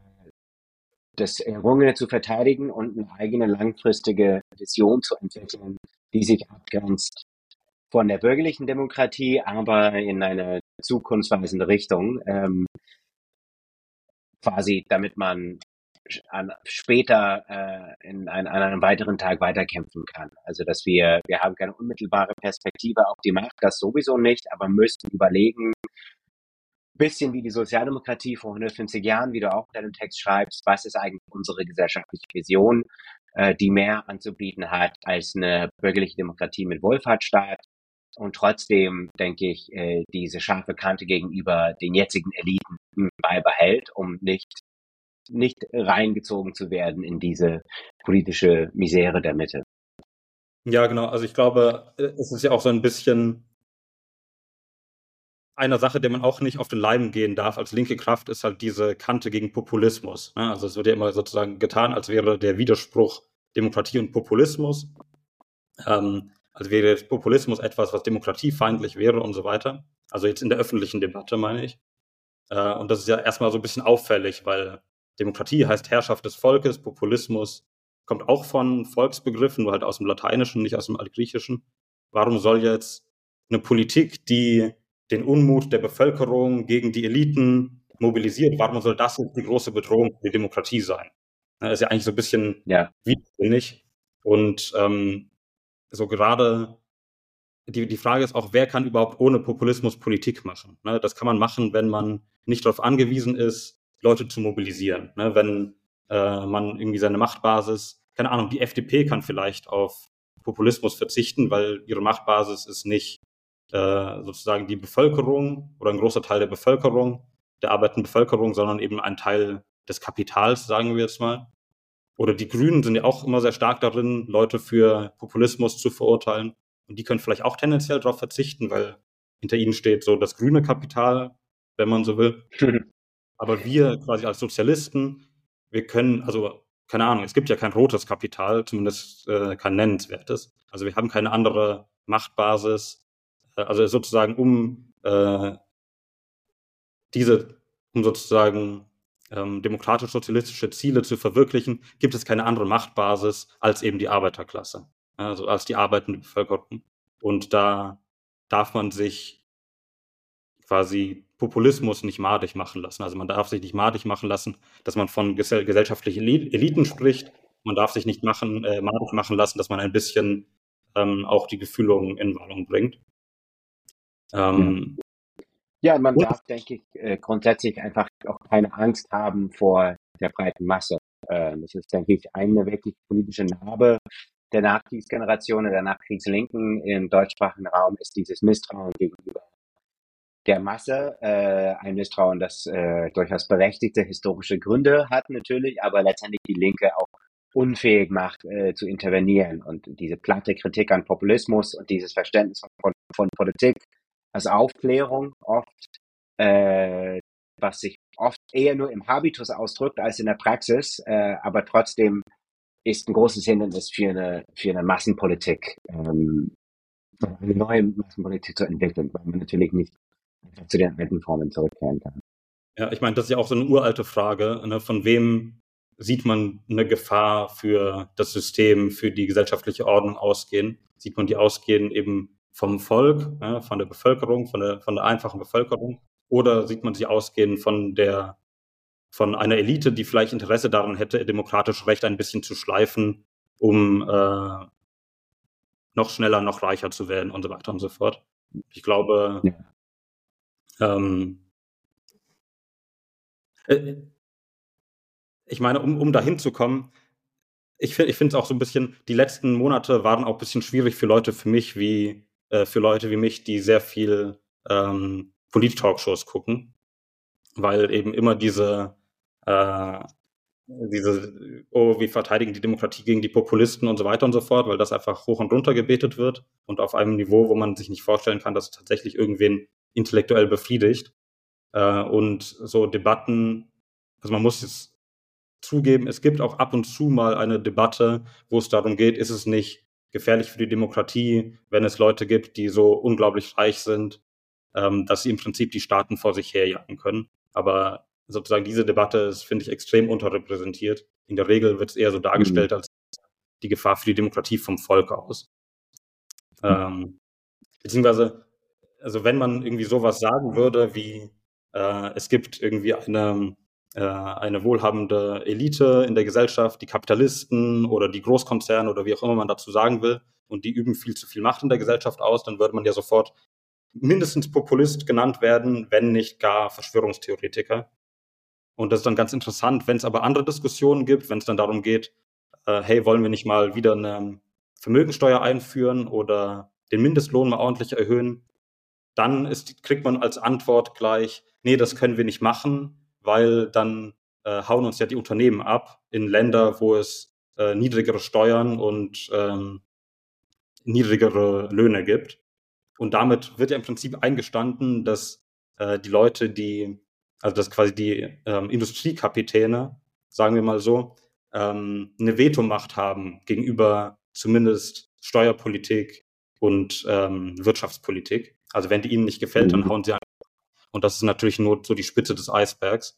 das Errungene zu verteidigen und eine eigene langfristige Vision zu entwickeln, die sich abgrenzt von der bürgerlichen Demokratie, aber in eine zukunftsweisende Richtung, ähm, quasi, damit man an, später äh, in ein, an einem weiteren Tag weiterkämpfen kann. Also dass wir, wir haben keine unmittelbare Perspektive auf die Macht, das sowieso nicht, aber müssten überlegen, bisschen wie die Sozialdemokratie vor hundertfünfzig Jahren, wie du auch in deinem Text schreibst, was ist eigentlich unsere gesellschaftliche Vision, äh, die mehr anzubieten hat als eine bürgerliche Demokratie mit Wohlfahrtsstaat und trotzdem, denke ich, äh, diese scharfe Kante gegenüber den jetzigen Eliten beibehält, um nicht nicht reingezogen zu werden in diese politische Misere der Mitte. Ja, genau. Also ich glaube, es ist ja auch so ein bisschen eine Sache, der man auch nicht auf den Leim gehen darf als linke Kraft, ist halt diese Kante gegen Populismus. Ne? Also es wird ja immer sozusagen getan, als wäre der Widerspruch Demokratie und Populismus. Ähm, also wäre Populismus etwas, was demokratiefeindlich wäre und so weiter. Also jetzt in der öffentlichen Debatte, meine ich. Äh, und das ist ja erstmal so ein bisschen auffällig, weil Demokratie heißt Herrschaft des Volkes, Populismus kommt auch von Volksbegriffen, nur halt aus dem Lateinischen, nicht aus dem Altgriechischen. Warum soll jetzt eine Politik, die den Unmut der Bevölkerung gegen die Eliten mobilisiert, warum soll das jetzt die große Bedrohung für die Demokratie sein? Das ist ja eigentlich so ein bisschen ja. widersinnig. Und ähm, so gerade die, die Frage ist auch, wer kann überhaupt ohne Populismus Politik machen? Ne? Das kann man machen, wenn man nicht darauf angewiesen ist, Leute zu mobilisieren. Ne? Wenn äh, man irgendwie seine Machtbasis, keine Ahnung, die F D P kann vielleicht auf Populismus verzichten, weil ihre Machtbasis ist nicht äh, sozusagen die Bevölkerung oder ein großer Teil der Bevölkerung, der arbeitenden Bevölkerung, sondern eben ein Teil des Kapitals, sagen wir jetzt mal. Oder die Grünen sind ja auch immer sehr stark darin, Leute für Populismus zu verurteilen. Und die können vielleicht auch tendenziell darauf verzichten, weil hinter ihnen steht so das grüne Kapital, wenn man so will. Aber wir quasi als Sozialisten, wir können, also keine Ahnung, es gibt ja kein rotes Kapital, zumindest äh, kein nennenswertes. Also wir haben keine andere Machtbasis. Äh, also sozusagen um äh, diese, um sozusagen ähm, demokratisch-sozialistische Ziele zu verwirklichen, gibt es keine andere Machtbasis als eben die Arbeiterklasse, also als die arbeitende Bevölkerung. Und da darf man sich quasi Populismus nicht madig machen lassen. Also man darf sich nicht madig machen lassen, dass man von gesell- gesellschaftlichen Eliten spricht. Man darf sich nicht machen, äh, madig machen lassen, dass man ein bisschen ähm, auch die Gefühlung in Wallung bringt. Ähm, Ja, man Und darf, denke ich, äh, grundsätzlich einfach auch keine Angst haben vor der breiten Masse. Äh, das ist, denke ich, eine wirklich politische Narbe der Nachkriegsgeneration, der Nachkriegslinken im deutschsprachigen Raum ist dieses Misstrauen gegenüber der Masse, äh, ein Misstrauen, das äh, durchaus berechtigte historische Gründe hat natürlich, aber letztendlich die Linke auch unfähig macht, äh, zu intervenieren. Und diese platte Kritik an Populismus und dieses Verständnis von, von Politik als Aufklärung oft, äh, was sich oft eher nur im Habitus ausdrückt als in der Praxis, äh, aber trotzdem ist ein großes Hindernis für eine, für eine Massenpolitik, ähm, eine neue Massenpolitik zu entwickeln, weil man natürlich nicht einfach zu den alten Formen zurückkehren kann. ja, ich meine, das ist ja auch so eine uralte Frage, ne? Von wem sieht man eine Gefahr für das System, für die gesellschaftliche Ordnung ausgehen? Sieht man die ausgehen eben vom Volk, ne? Von der Bevölkerung, von der, von der einfachen Bevölkerung? Oder sieht man sie ausgehen von der, von einer Elite, die vielleicht Interesse daran hätte, demokratisches Recht ein bisschen zu schleifen, um äh, noch schneller, noch reicher zu werden und so weiter und so fort? Ich glaube, Ja. ähm, äh, ich meine, um, um dahin zu kommen, ich finde ich finde es auch so ein bisschen, die letzten Monate waren auch ein bisschen schwierig für Leute für mich wie, äh, für Leute wie mich, die sehr viel ähm, Polit-Talkshows gucken, weil eben immer diese, äh, diese, oh, wir verteidigen die Demokratie gegen die Populisten und so weiter und so fort, weil das einfach hoch und runter gebetet wird und auf einem Niveau, wo man sich nicht vorstellen kann, dass es tatsächlich irgendwen intellektuell befriedigt. Äh, und so Debatten, also man muss jetzt zugeben, es gibt auch ab und zu mal eine Debatte, wo es darum geht, ist es nicht gefährlich für die Demokratie, wenn es Leute gibt, die so unglaublich reich sind, ähm, dass sie im Prinzip die Staaten vor sich herjagen können. Aber sozusagen diese Debatte ist, finde ich, extrem unterrepräsentiert. In der Regel wird es eher so dargestellt als die Gefahr für die Demokratie vom Volk aus. Ähm, beziehungsweise, also wenn man irgendwie sowas sagen würde, wie äh, es gibt irgendwie eine, äh, eine wohlhabende Elite in der Gesellschaft, die Kapitalisten oder die Großkonzerne oder wie auch immer man dazu sagen will, und die üben viel zu viel Macht in der Gesellschaft aus, dann würde man ja sofort mindestens Populist genannt werden, wenn nicht gar Verschwörungstheoretiker. Und das ist dann ganz interessant, wenn es aber andere Diskussionen gibt, wenn es dann darum geht, äh, hey, wollen wir nicht mal wieder eine Vermögensteuer einführen oder den Mindestlohn mal ordentlich erhöhen, dann ist, kriegt man als Antwort gleich, nee, das können wir nicht machen, weil dann äh, hauen uns ja die Unternehmen ab in Länder, wo es äh, niedrigere Steuern und ähm, niedrigere Löhne gibt. Und damit wird ja im Prinzip eingestanden, dass äh, die Leute, die, also dass quasi die ähm, Industriekapitäne, sagen wir mal so, ähm, eine Vetomacht haben gegenüber zumindest Steuerpolitik und ähm, Wirtschaftspolitik. Also wenn die ihnen nicht gefällt, dann hauen sie an. Und das ist natürlich nur so die Spitze des Eisbergs.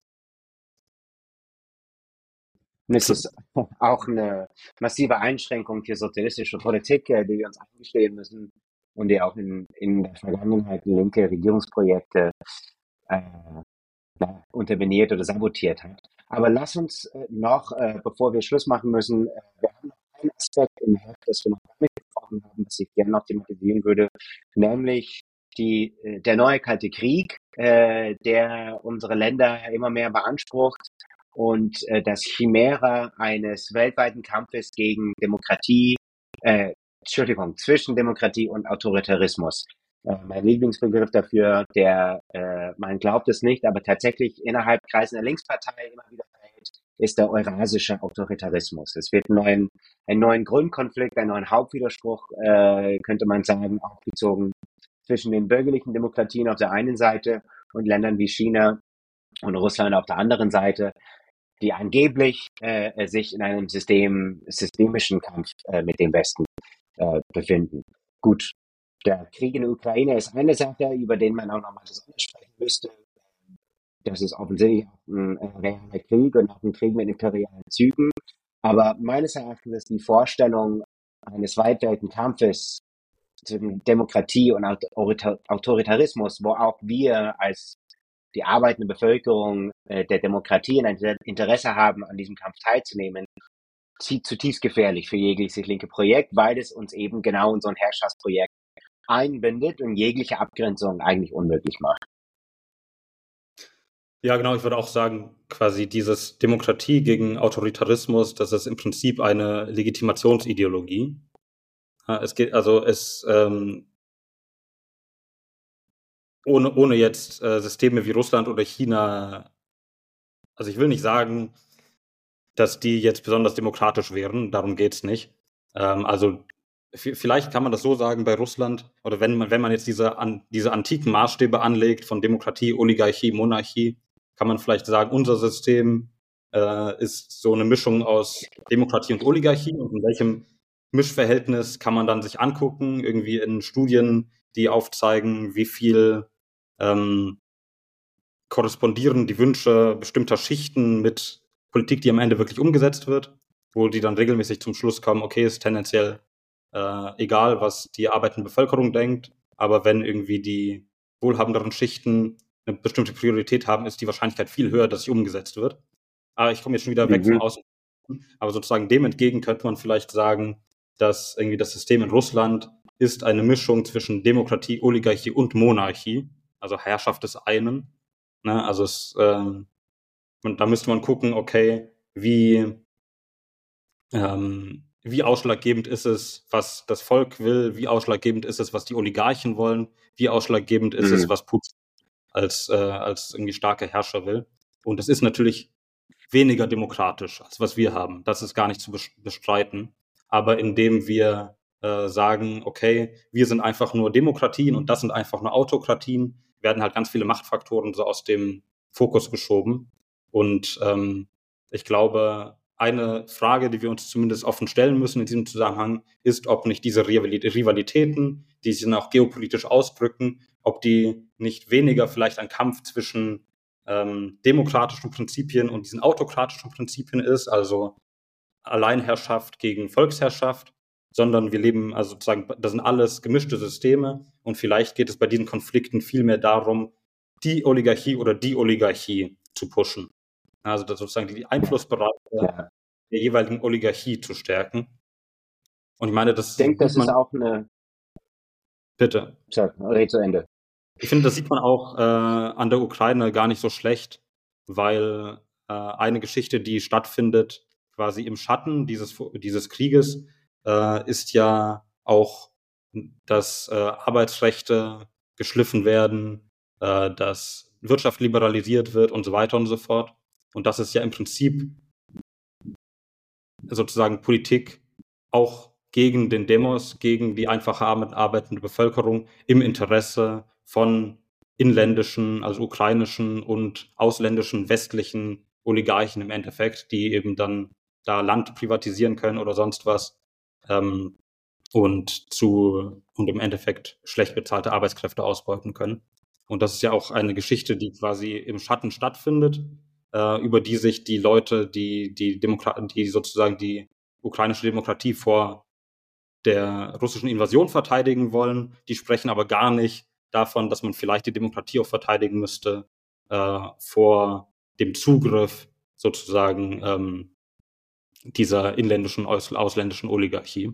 Und es ist auch eine massive Einschränkung für sozialistische Politik, äh, die wir uns eingestehen müssen und die auch in, in der Vergangenheit linke Regierungsprojekte äh, ja, unterminiert oder sabotiert hat. Aber lass uns äh, noch, äh, bevor wir Schluss machen müssen, äh, wir haben noch einen Aspekt im Heft, das wir noch gar nicht gesprochen haben, das ich gerne noch thematisieren würde, nämlich die, äh, der neue Kalte Krieg, äh, der unsere Länder immer mehr beansprucht und äh, das Chimära eines weltweiten Kampfes gegen Demokratie, äh, Entschuldigung, zwischen Demokratie und Autoritarismus. Äh, mein Lieblingsbegriff dafür, der, äh, man glaubt es nicht, aber tatsächlich innerhalb Kreisen der Linkspartei immer wieder fällt, ist der eurasische Autoritarismus. Es wird einen neuen, einen neuen Grundkonflikt, einen neuen Hauptwiderspruch, äh, könnte man sagen, aufgezogen zwischen den bürgerlichen Demokratien auf der einen Seite und Ländern wie China und Russland auf der anderen Seite, die angeblich äh, sich in einem System, systemischen Kampf äh, mit dem Westen äh, befinden. Gut, der Krieg in der Ukraine ist eine Sache, über den man auch nochmal besonders sprechen müsste. Das ist offensichtlich auch ein äh, realer Krieg und auch ein Krieg mit imperialen Zügen. Aber meines Erachtens ist die Vorstellung eines weltweiten Kampfes zwischen Demokratie und Autoritarismus, wo auch wir als die arbeitende Bevölkerung äh, der Demokratie ein Interesse haben, an diesem Kampf teilzunehmen, zutiefst gefährlich für jegliches linke Projekt, weil es uns eben genau in so ein Herrschaftsprojekt einbindet und jegliche Abgrenzung eigentlich unmöglich macht. Ja, genau, ich würde auch sagen, quasi dieses Demokratie gegen Autoritarismus, das ist im Prinzip eine Legitimationsideologie. Ja, es geht, also es, ähm, ohne, ohne jetzt äh, Systeme wie Russland oder China, also ich will nicht sagen, dass die jetzt besonders demokratisch wären, darum geht's nicht. Ähm, also v- vielleicht kann man das so sagen bei Russland, oder wenn man, wenn man jetzt diese, an, diese antiken Maßstäbe anlegt von Demokratie, Oligarchie, Monarchie, kann man vielleicht sagen, unser System äh, ist so eine Mischung aus Demokratie und Oligarchie, und in welchem Mischverhältnis kann man dann sich angucken, irgendwie in Studien, die aufzeigen, wie viel ähm, korrespondieren die Wünsche bestimmter Schichten mit Politik, die am Ende wirklich umgesetzt wird, wo die dann regelmäßig zum Schluss kommen, okay, ist tendenziell äh, egal, was die arbeitende Bevölkerung denkt, aber wenn irgendwie die wohlhabenderen Schichten eine bestimmte Priorität haben, ist die Wahrscheinlichkeit viel höher, dass sie umgesetzt wird. Aber ich komme jetzt schon wieder weg vom Mhm. Außen. Aber sozusagen dem entgegen könnte man vielleicht sagen, dass irgendwie das System in Russland ist eine Mischung zwischen Demokratie, Oligarchie und Monarchie, also Herrschaft des einen. Ne? Also es, ähm, da müsste man gucken, okay, wie, ähm, wie ausschlaggebend ist es, was das Volk will, wie ausschlaggebend ist es, was die Oligarchen wollen, wie ausschlaggebend ist es, Mhm. was Putin als, äh, als irgendwie starker Herrscher will. Und das ist natürlich weniger demokratisch, als was wir haben. Das ist gar nicht zu bestreiten. Aber indem wir äh, sagen, okay, wir sind einfach nur Demokratien und das sind einfach nur Autokratien, werden halt ganz viele Machtfaktoren so aus dem Fokus geschoben. Und ähm, ich glaube, eine Frage, die wir uns zumindest offen stellen müssen in diesem Zusammenhang, ist, ob nicht diese Rivalitäten, die sich dann auch geopolitisch ausdrücken, ob die nicht weniger vielleicht ein Kampf zwischen ähm, demokratischen Prinzipien und diesen autokratischen Prinzipien ist, also Alleinherrschaft gegen Volksherrschaft, sondern wir leben, also sozusagen, das sind alles gemischte Systeme, und vielleicht geht es bei diesen Konflikten viel mehr darum, die Oligarchie oder die Oligarchie zu pushen. Also das sozusagen die Einflussbereiche Ja. der jeweiligen Oligarchie zu stärken. Und ich meine, Ich das denke, sieht das ist man, auch eine. bitte. So, red zu Ende. Ich finde, das sieht man auch äh, an der Ukraine gar nicht so schlecht, weil äh, eine Geschichte, die stattfindet, quasi im Schatten dieses, dieses Krieges, äh, ist ja auch, dass äh, Arbeitsrechte geschliffen werden, äh, dass Wirtschaft liberalisiert wird und so weiter und so fort. Und das ist ja im Prinzip sozusagen Politik auch gegen den Demos, gegen die einfache arbeitende Bevölkerung im Interesse von inländischen, also ukrainischen und ausländischen westlichen Oligarchen im Endeffekt, die eben dann da Land privatisieren können oder sonst was, ähm, und zu und im Endeffekt schlecht bezahlte Arbeitskräfte ausbeuten können. Und das ist ja auch eine Geschichte, die quasi im Schatten stattfindet, äh, über die sich die Leute, die die Demokraten, die sozusagen die ukrainische Demokratie vor der russischen Invasion verteidigen wollen, die sprechen aber gar nicht davon, dass man vielleicht die Demokratie auch verteidigen müsste äh, vor dem Zugriff sozusagen ähm, dieser inländischen, aus, ausländischen Oligarchie.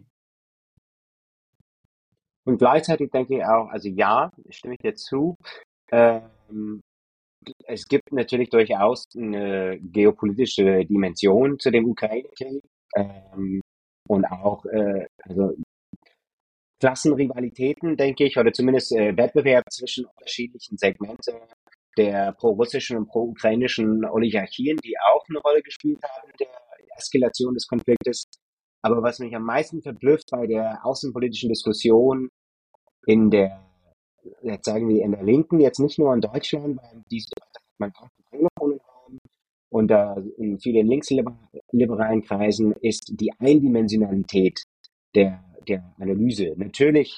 Und gleichzeitig denke ich auch, also ja, stimme ich dir zu. Ähm, Es gibt natürlich durchaus eine geopolitische Dimension zu dem Ukraine-Krieg. Ähm, und auch äh, also Klassenrivalitäten, denke ich, oder zumindest äh, Wettbewerb zwischen unterschiedlichen Segmenten der pro-russischen und pro-ukrainischen Oligarchien, die auch eine Rolle gespielt haben in der Eskalation des Konfliktes. Aber was mich am meisten verblüfft bei der außenpolitischen Diskussion in der, jetzt sagen wir, in der Linken, jetzt nicht nur in Deutschland, weil diese Debatte hat man auch im angefangen haben und da in vielen linksliberalen Kreisen, ist die Eindimensionalität der, der Analyse. Natürlich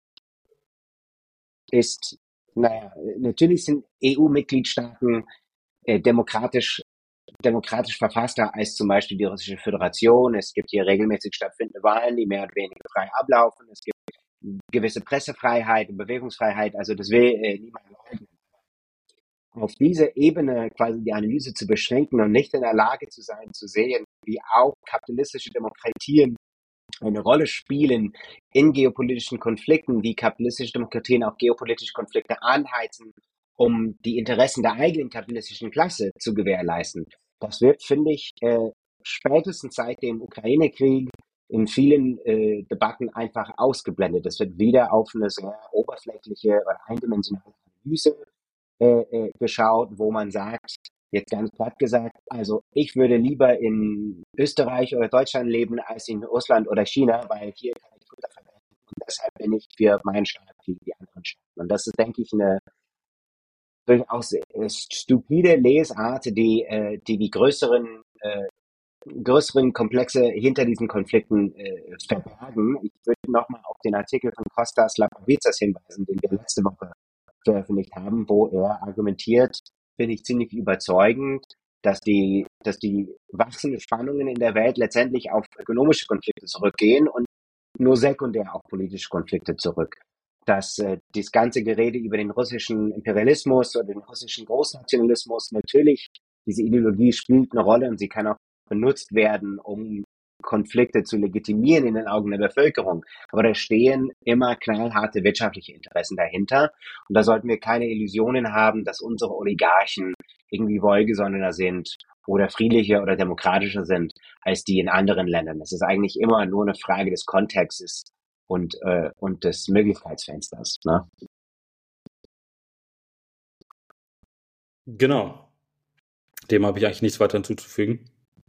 ist, naja, natürlich sind E U-Mitgliedstaaten äh, demokratisch demokratisch verfasster als zum Beispiel die Russische Föderation. Es gibt hier regelmäßig stattfindende Wahlen, die mehr oder weniger frei ablaufen. Es gibt gewisse Pressefreiheit und Bewegungsfreiheit. Also das will äh, niemand leugnen. Auf diese Ebene quasi die Analyse zu beschränken und nicht in der Lage zu sein, zu sehen, wie auch kapitalistische Demokratien eine Rolle spielen in geopolitischen Konflikten, wie kapitalistische Demokratien auch geopolitische Konflikte anheizen um die Interessen der eigenen kapitalistischen Klasse zu gewährleisten. Das wird, finde ich, äh, spätestens seit dem Ukraine-Krieg in vielen äh, Debatten einfach ausgeblendet. Es wird wieder auf eine sehr oberflächliche oder eindimensionale Analyse äh, äh, geschaut, wo man sagt, jetzt ganz platt gesagt, also ich würde lieber in Österreich oder Deutschland leben als in Russland oder China, weil hier kann ich Futter verwenden und deshalb bin ich für meinen Staat gegen die anderen Staaten. Und das ist, denke ich, eine durchaus äh, stupide Lesart, die, äh, die die größeren äh, größeren Komplexe hinter diesen Konflikten äh, verbergen. Ich würde nochmal auf den Artikel von Kostas Lapavitsas hinweisen, den wir letzte Woche veröffentlicht haben, wo er argumentiert, finde ich ziemlich überzeugend, dass die, dass die wachsenden Spannungen in der Welt letztendlich auf ökonomische Konflikte zurückgehen und nur sekundär auf politische Konflikte zurück. Dass äh, das ganze Gerede über den russischen Imperialismus oder den russischen Großnationalismus, natürlich, diese Ideologie spielt eine Rolle und sie kann auch benutzt werden, um Konflikte zu legitimieren in den Augen der Bevölkerung. Aber da stehen immer knallharte wirtschaftliche Interessen dahinter. Und da sollten wir keine Illusionen haben, dass unsere Oligarchen irgendwie wohlgesonnener sind oder friedlicher oder demokratischer sind als die in anderen Ländern. Das ist eigentlich immer nur eine Frage des Kontextes und, äh, und des Möglichkeitsfensters. Ne? Genau. Dem habe ich eigentlich nichts weiter hinzuzufügen.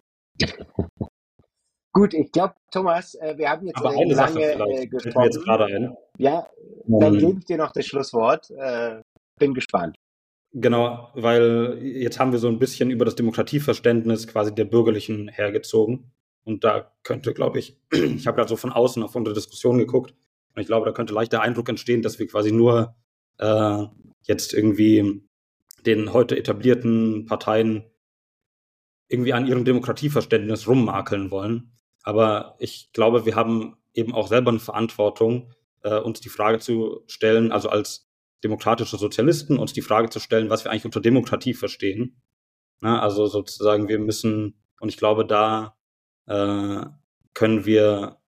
Gut, ich glaube, Thomas, äh, wir haben jetzt Aber äh, eine Sache lange vielleicht, äh, fällt mir jetzt gesprochen. gerade ein. Ja, dann Ähm, gebe ich dir noch das Schlusswort. Äh, bin gespannt. Genau, weil jetzt haben wir so ein bisschen über das Demokratieverständnis quasi der Bürgerlichen hergezogen. Und da könnte, glaube ich, ich habe gerade so von außen auf unsere Diskussion geguckt und ich glaube, da könnte leicht der Eindruck entstehen, dass wir quasi nur äh, jetzt irgendwie den heute etablierten Parteien irgendwie an ihrem Demokratieverständnis rummakeln wollen. Aber ich glaube, wir haben eben auch selber eine Verantwortung, äh, uns die Frage zu stellen, also als demokratische Sozialisten, uns die Frage zu stellen, was wir eigentlich unter Demokratie verstehen. Na, also sozusagen, wir müssen, und ich glaube, da äh, können wir,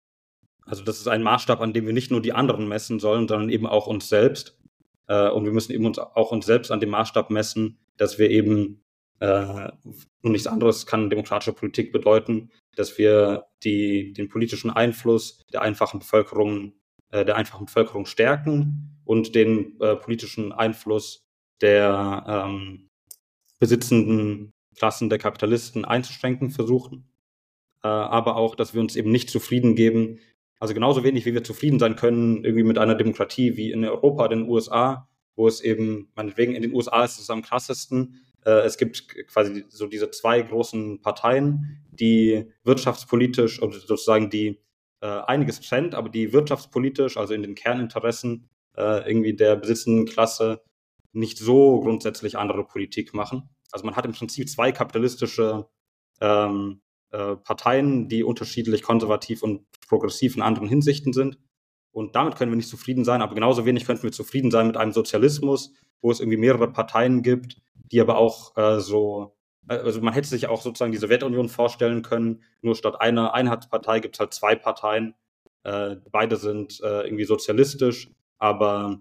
also das ist ein Maßstab, an dem wir nicht nur die anderen messen sollen, sondern eben auch uns selbst. Äh, und wir müssen eben uns auch uns selbst an dem Maßstab messen, dass wir eben äh, und nichts anderes kann demokratische Politik bedeuten, dass wir die, den politischen Einfluss der einfachen Bevölkerung, äh, der einfachen Bevölkerung stärken und den äh, politischen Einfluss der ähm, besitzenden Klassen der Kapitalisten einzuschränken versuchen. Äh, aber auch, dass wir uns eben nicht zufrieden geben, also genauso wenig, wie wir zufrieden sein können, irgendwie mit einer Demokratie wie in Europa, den U S A, wo es eben, meinetwegen in den U S A ist es am krassesten, äh, es gibt quasi so diese zwei großen Parteien, die wirtschaftspolitisch oder sozusagen die äh, einiges trennt, aber die wirtschaftspolitisch, also in den Kerninteressen äh, irgendwie der besitzenden Klasse nicht so grundsätzlich andere Politik machen. Also man hat im Prinzip zwei kapitalistische ähm, äh, Parteien, die unterschiedlich konservativ und progressiv in anderen Hinsichten sind. Und damit können wir nicht zufrieden sein, aber genauso wenig könnten wir zufrieden sein mit einem Sozialismus, wo es irgendwie mehrere Parteien gibt, die aber auch äh, so, also man hätte sich auch sozusagen die Sowjetunion vorstellen können, nur statt einer Einheitspartei gibt es halt zwei Parteien, äh, beide sind äh, irgendwie sozialistisch, aber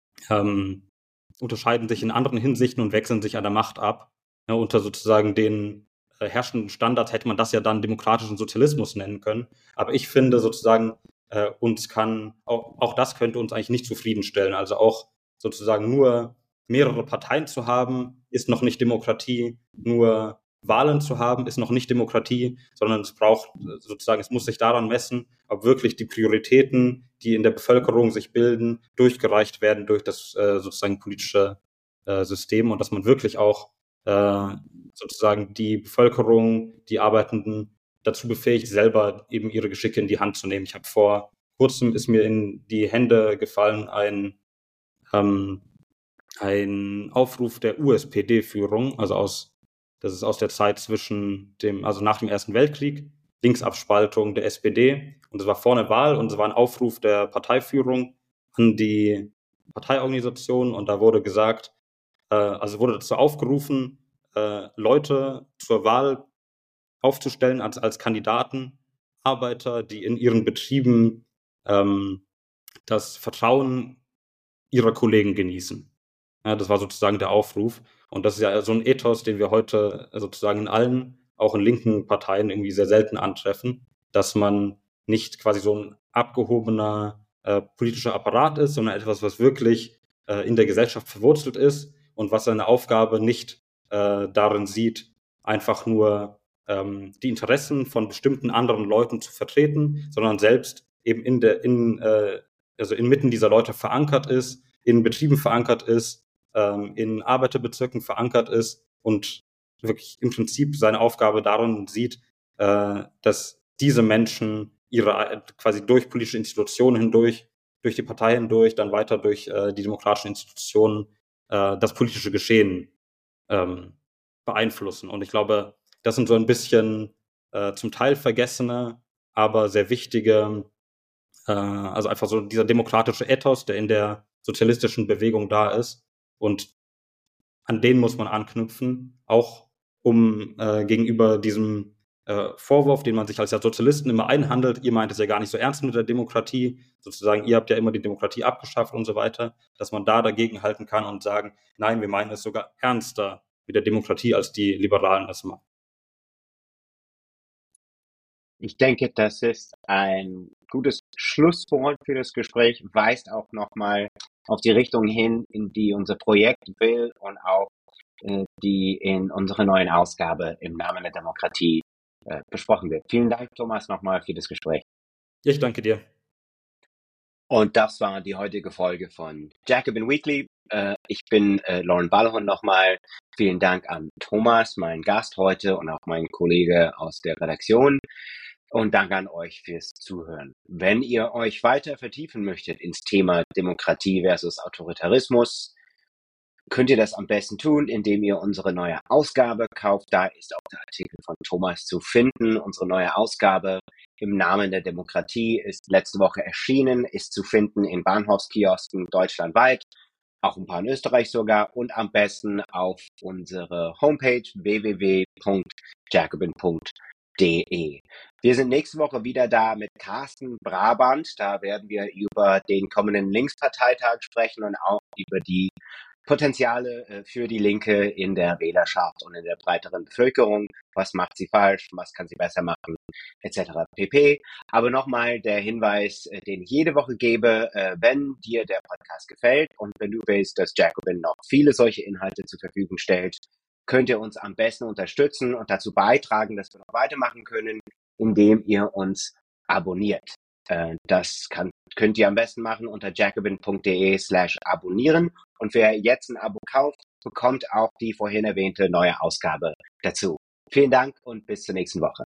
ähm, unterscheiden sich in anderen Hinsichten und wechseln sich an der Macht ab. Ja, unter sozusagen den äh, herrschenden Standards hätte man das ja dann demokratischen Sozialismus nennen können. Aber ich finde sozusagen, äh, uns kann, auch, auch das könnte uns eigentlich nicht zufriedenstellen. Also auch sozusagen nur mehrere Parteien zu haben, ist noch nicht Demokratie. Nur Wahlen zu haben, ist noch nicht Demokratie, sondern es braucht sozusagen, es muss sich daran messen, ob wirklich die Prioritäten, die in der Bevölkerung sich bilden, durchgereicht werden durch das äh, sozusagen politische äh, System und dass man wirklich auch äh, sozusagen die Bevölkerung, die Arbeitenden dazu befähigt, selber eben ihre Geschicke in die Hand zu nehmen. Ich habe vor kurzem ist mir in die Hände gefallen ein ähm, ein Aufruf der U S P D-Führung, also aus das ist aus der Zeit zwischen dem, also nach dem Ersten Weltkrieg, Linksabspaltung der S P D. Und es war vor einer Wahl und es war ein Aufruf der Parteiführung an die Parteiorganisation. Und da wurde gesagt, äh, also wurde dazu aufgerufen, äh, Leute zur Wahl aufzustellen als, als Kandidaten, Arbeiter, die in ihren Betrieben ähm, das Vertrauen ihrer Kollegen genießen. Ja, das war sozusagen der Aufruf. Und das ist ja so ein Ethos, den wir heute sozusagen in allen, auch in linken Parteien irgendwie sehr selten antreffen, dass man nicht quasi so ein abgehobener äh, politischer Apparat ist, sondern etwas, was wirklich äh, in der Gesellschaft verwurzelt ist und was seine Aufgabe nicht äh, darin sieht, einfach nur ähm, die Interessen von bestimmten anderen Leuten zu vertreten, sondern selbst eben in der, in, äh, also inmitten dieser Leute verankert ist, in Betrieben verankert ist, ähm, in Arbeiterbezirken verankert ist und wirklich im Prinzip seine Aufgabe darin sieht, äh, dass diese Menschen ihre quasi durch politische Institutionen hindurch, durch die Partei hindurch, dann weiter durch äh, die demokratischen Institutionen äh, das politische Geschehen ähm, beeinflussen. Und ich glaube, das sind so ein bisschen äh, zum Teil vergessene, aber sehr wichtige, äh, also einfach so dieser demokratische Ethos, der in der sozialistischen Bewegung da ist. Und an den muss man anknüpfen, auch um äh, gegenüber diesem äh, Vorwurf, den man sich als ja Sozialisten immer einhandelt, ihr meint es ja gar nicht so ernst mit der Demokratie, sozusagen, ihr habt ja immer die Demokratie abgeschafft und so weiter, dass man da dagegen halten kann und sagen, nein, wir meinen es sogar ernster mit der Demokratie, als die Liberalen es machen. Ich denke, das ist ein gutes Schlusswort für das Gespräch, weist auch nochmal auf die Richtung hin, in die unser Projekt will und auch äh, die in unserer neuen Ausgabe im Namen der Demokratie äh, besprochen wird. Vielen Dank, Thomas, nochmal für das Gespräch. Ich danke dir. Und das war die heutige Folge von Jacobin Weekly. Äh, ich bin äh, Lauren Ballhorn nochmal. Vielen Dank an Thomas, meinen Gast heute, und auch meinen Kollege aus der Redaktion. Und danke an euch fürs Zuhören. Wenn ihr euch weiter vertiefen möchtet ins Thema Demokratie versus Autoritarismus, könnt ihr das am besten tun, indem ihr unsere neue Ausgabe kauft. Da ist auch der Artikel von Thomas zu finden. Unsere neue Ausgabe im Namen der Demokratie ist letzte Woche erschienen, ist zu finden in Bahnhofskiosken deutschlandweit, auch ein paar in Österreich sogar, und am besten auf unsere Homepage w w w punkt jacobin punkt d e. Wir sind nächste Woche wieder da mit Carsten Brabant. Da werden wir über den kommenden Linksparteitag sprechen und auch über die Potenziale äh, für die Linke in der Wählerschaft und in der breiteren Bevölkerung. Was macht sie falsch? Was kann sie besser machen? Etc. pp. Aber nochmal der Hinweis, äh, den ich jede Woche gebe, äh, wenn dir der Podcast gefällt und wenn du willst, dass Jacobin noch viele solche Inhalte zur Verfügung stellt, könnt ihr uns am besten unterstützen und dazu beitragen, dass wir noch weitermachen können, indem ihr uns abonniert. Äh, das kann, könnt ihr am besten machen unter jacobin punkt d e slash abonnieren. Und wer jetzt ein Abo kauft, bekommt auch die vorhin erwähnte neue Ausgabe dazu. Vielen Dank und bis zur nächsten Woche.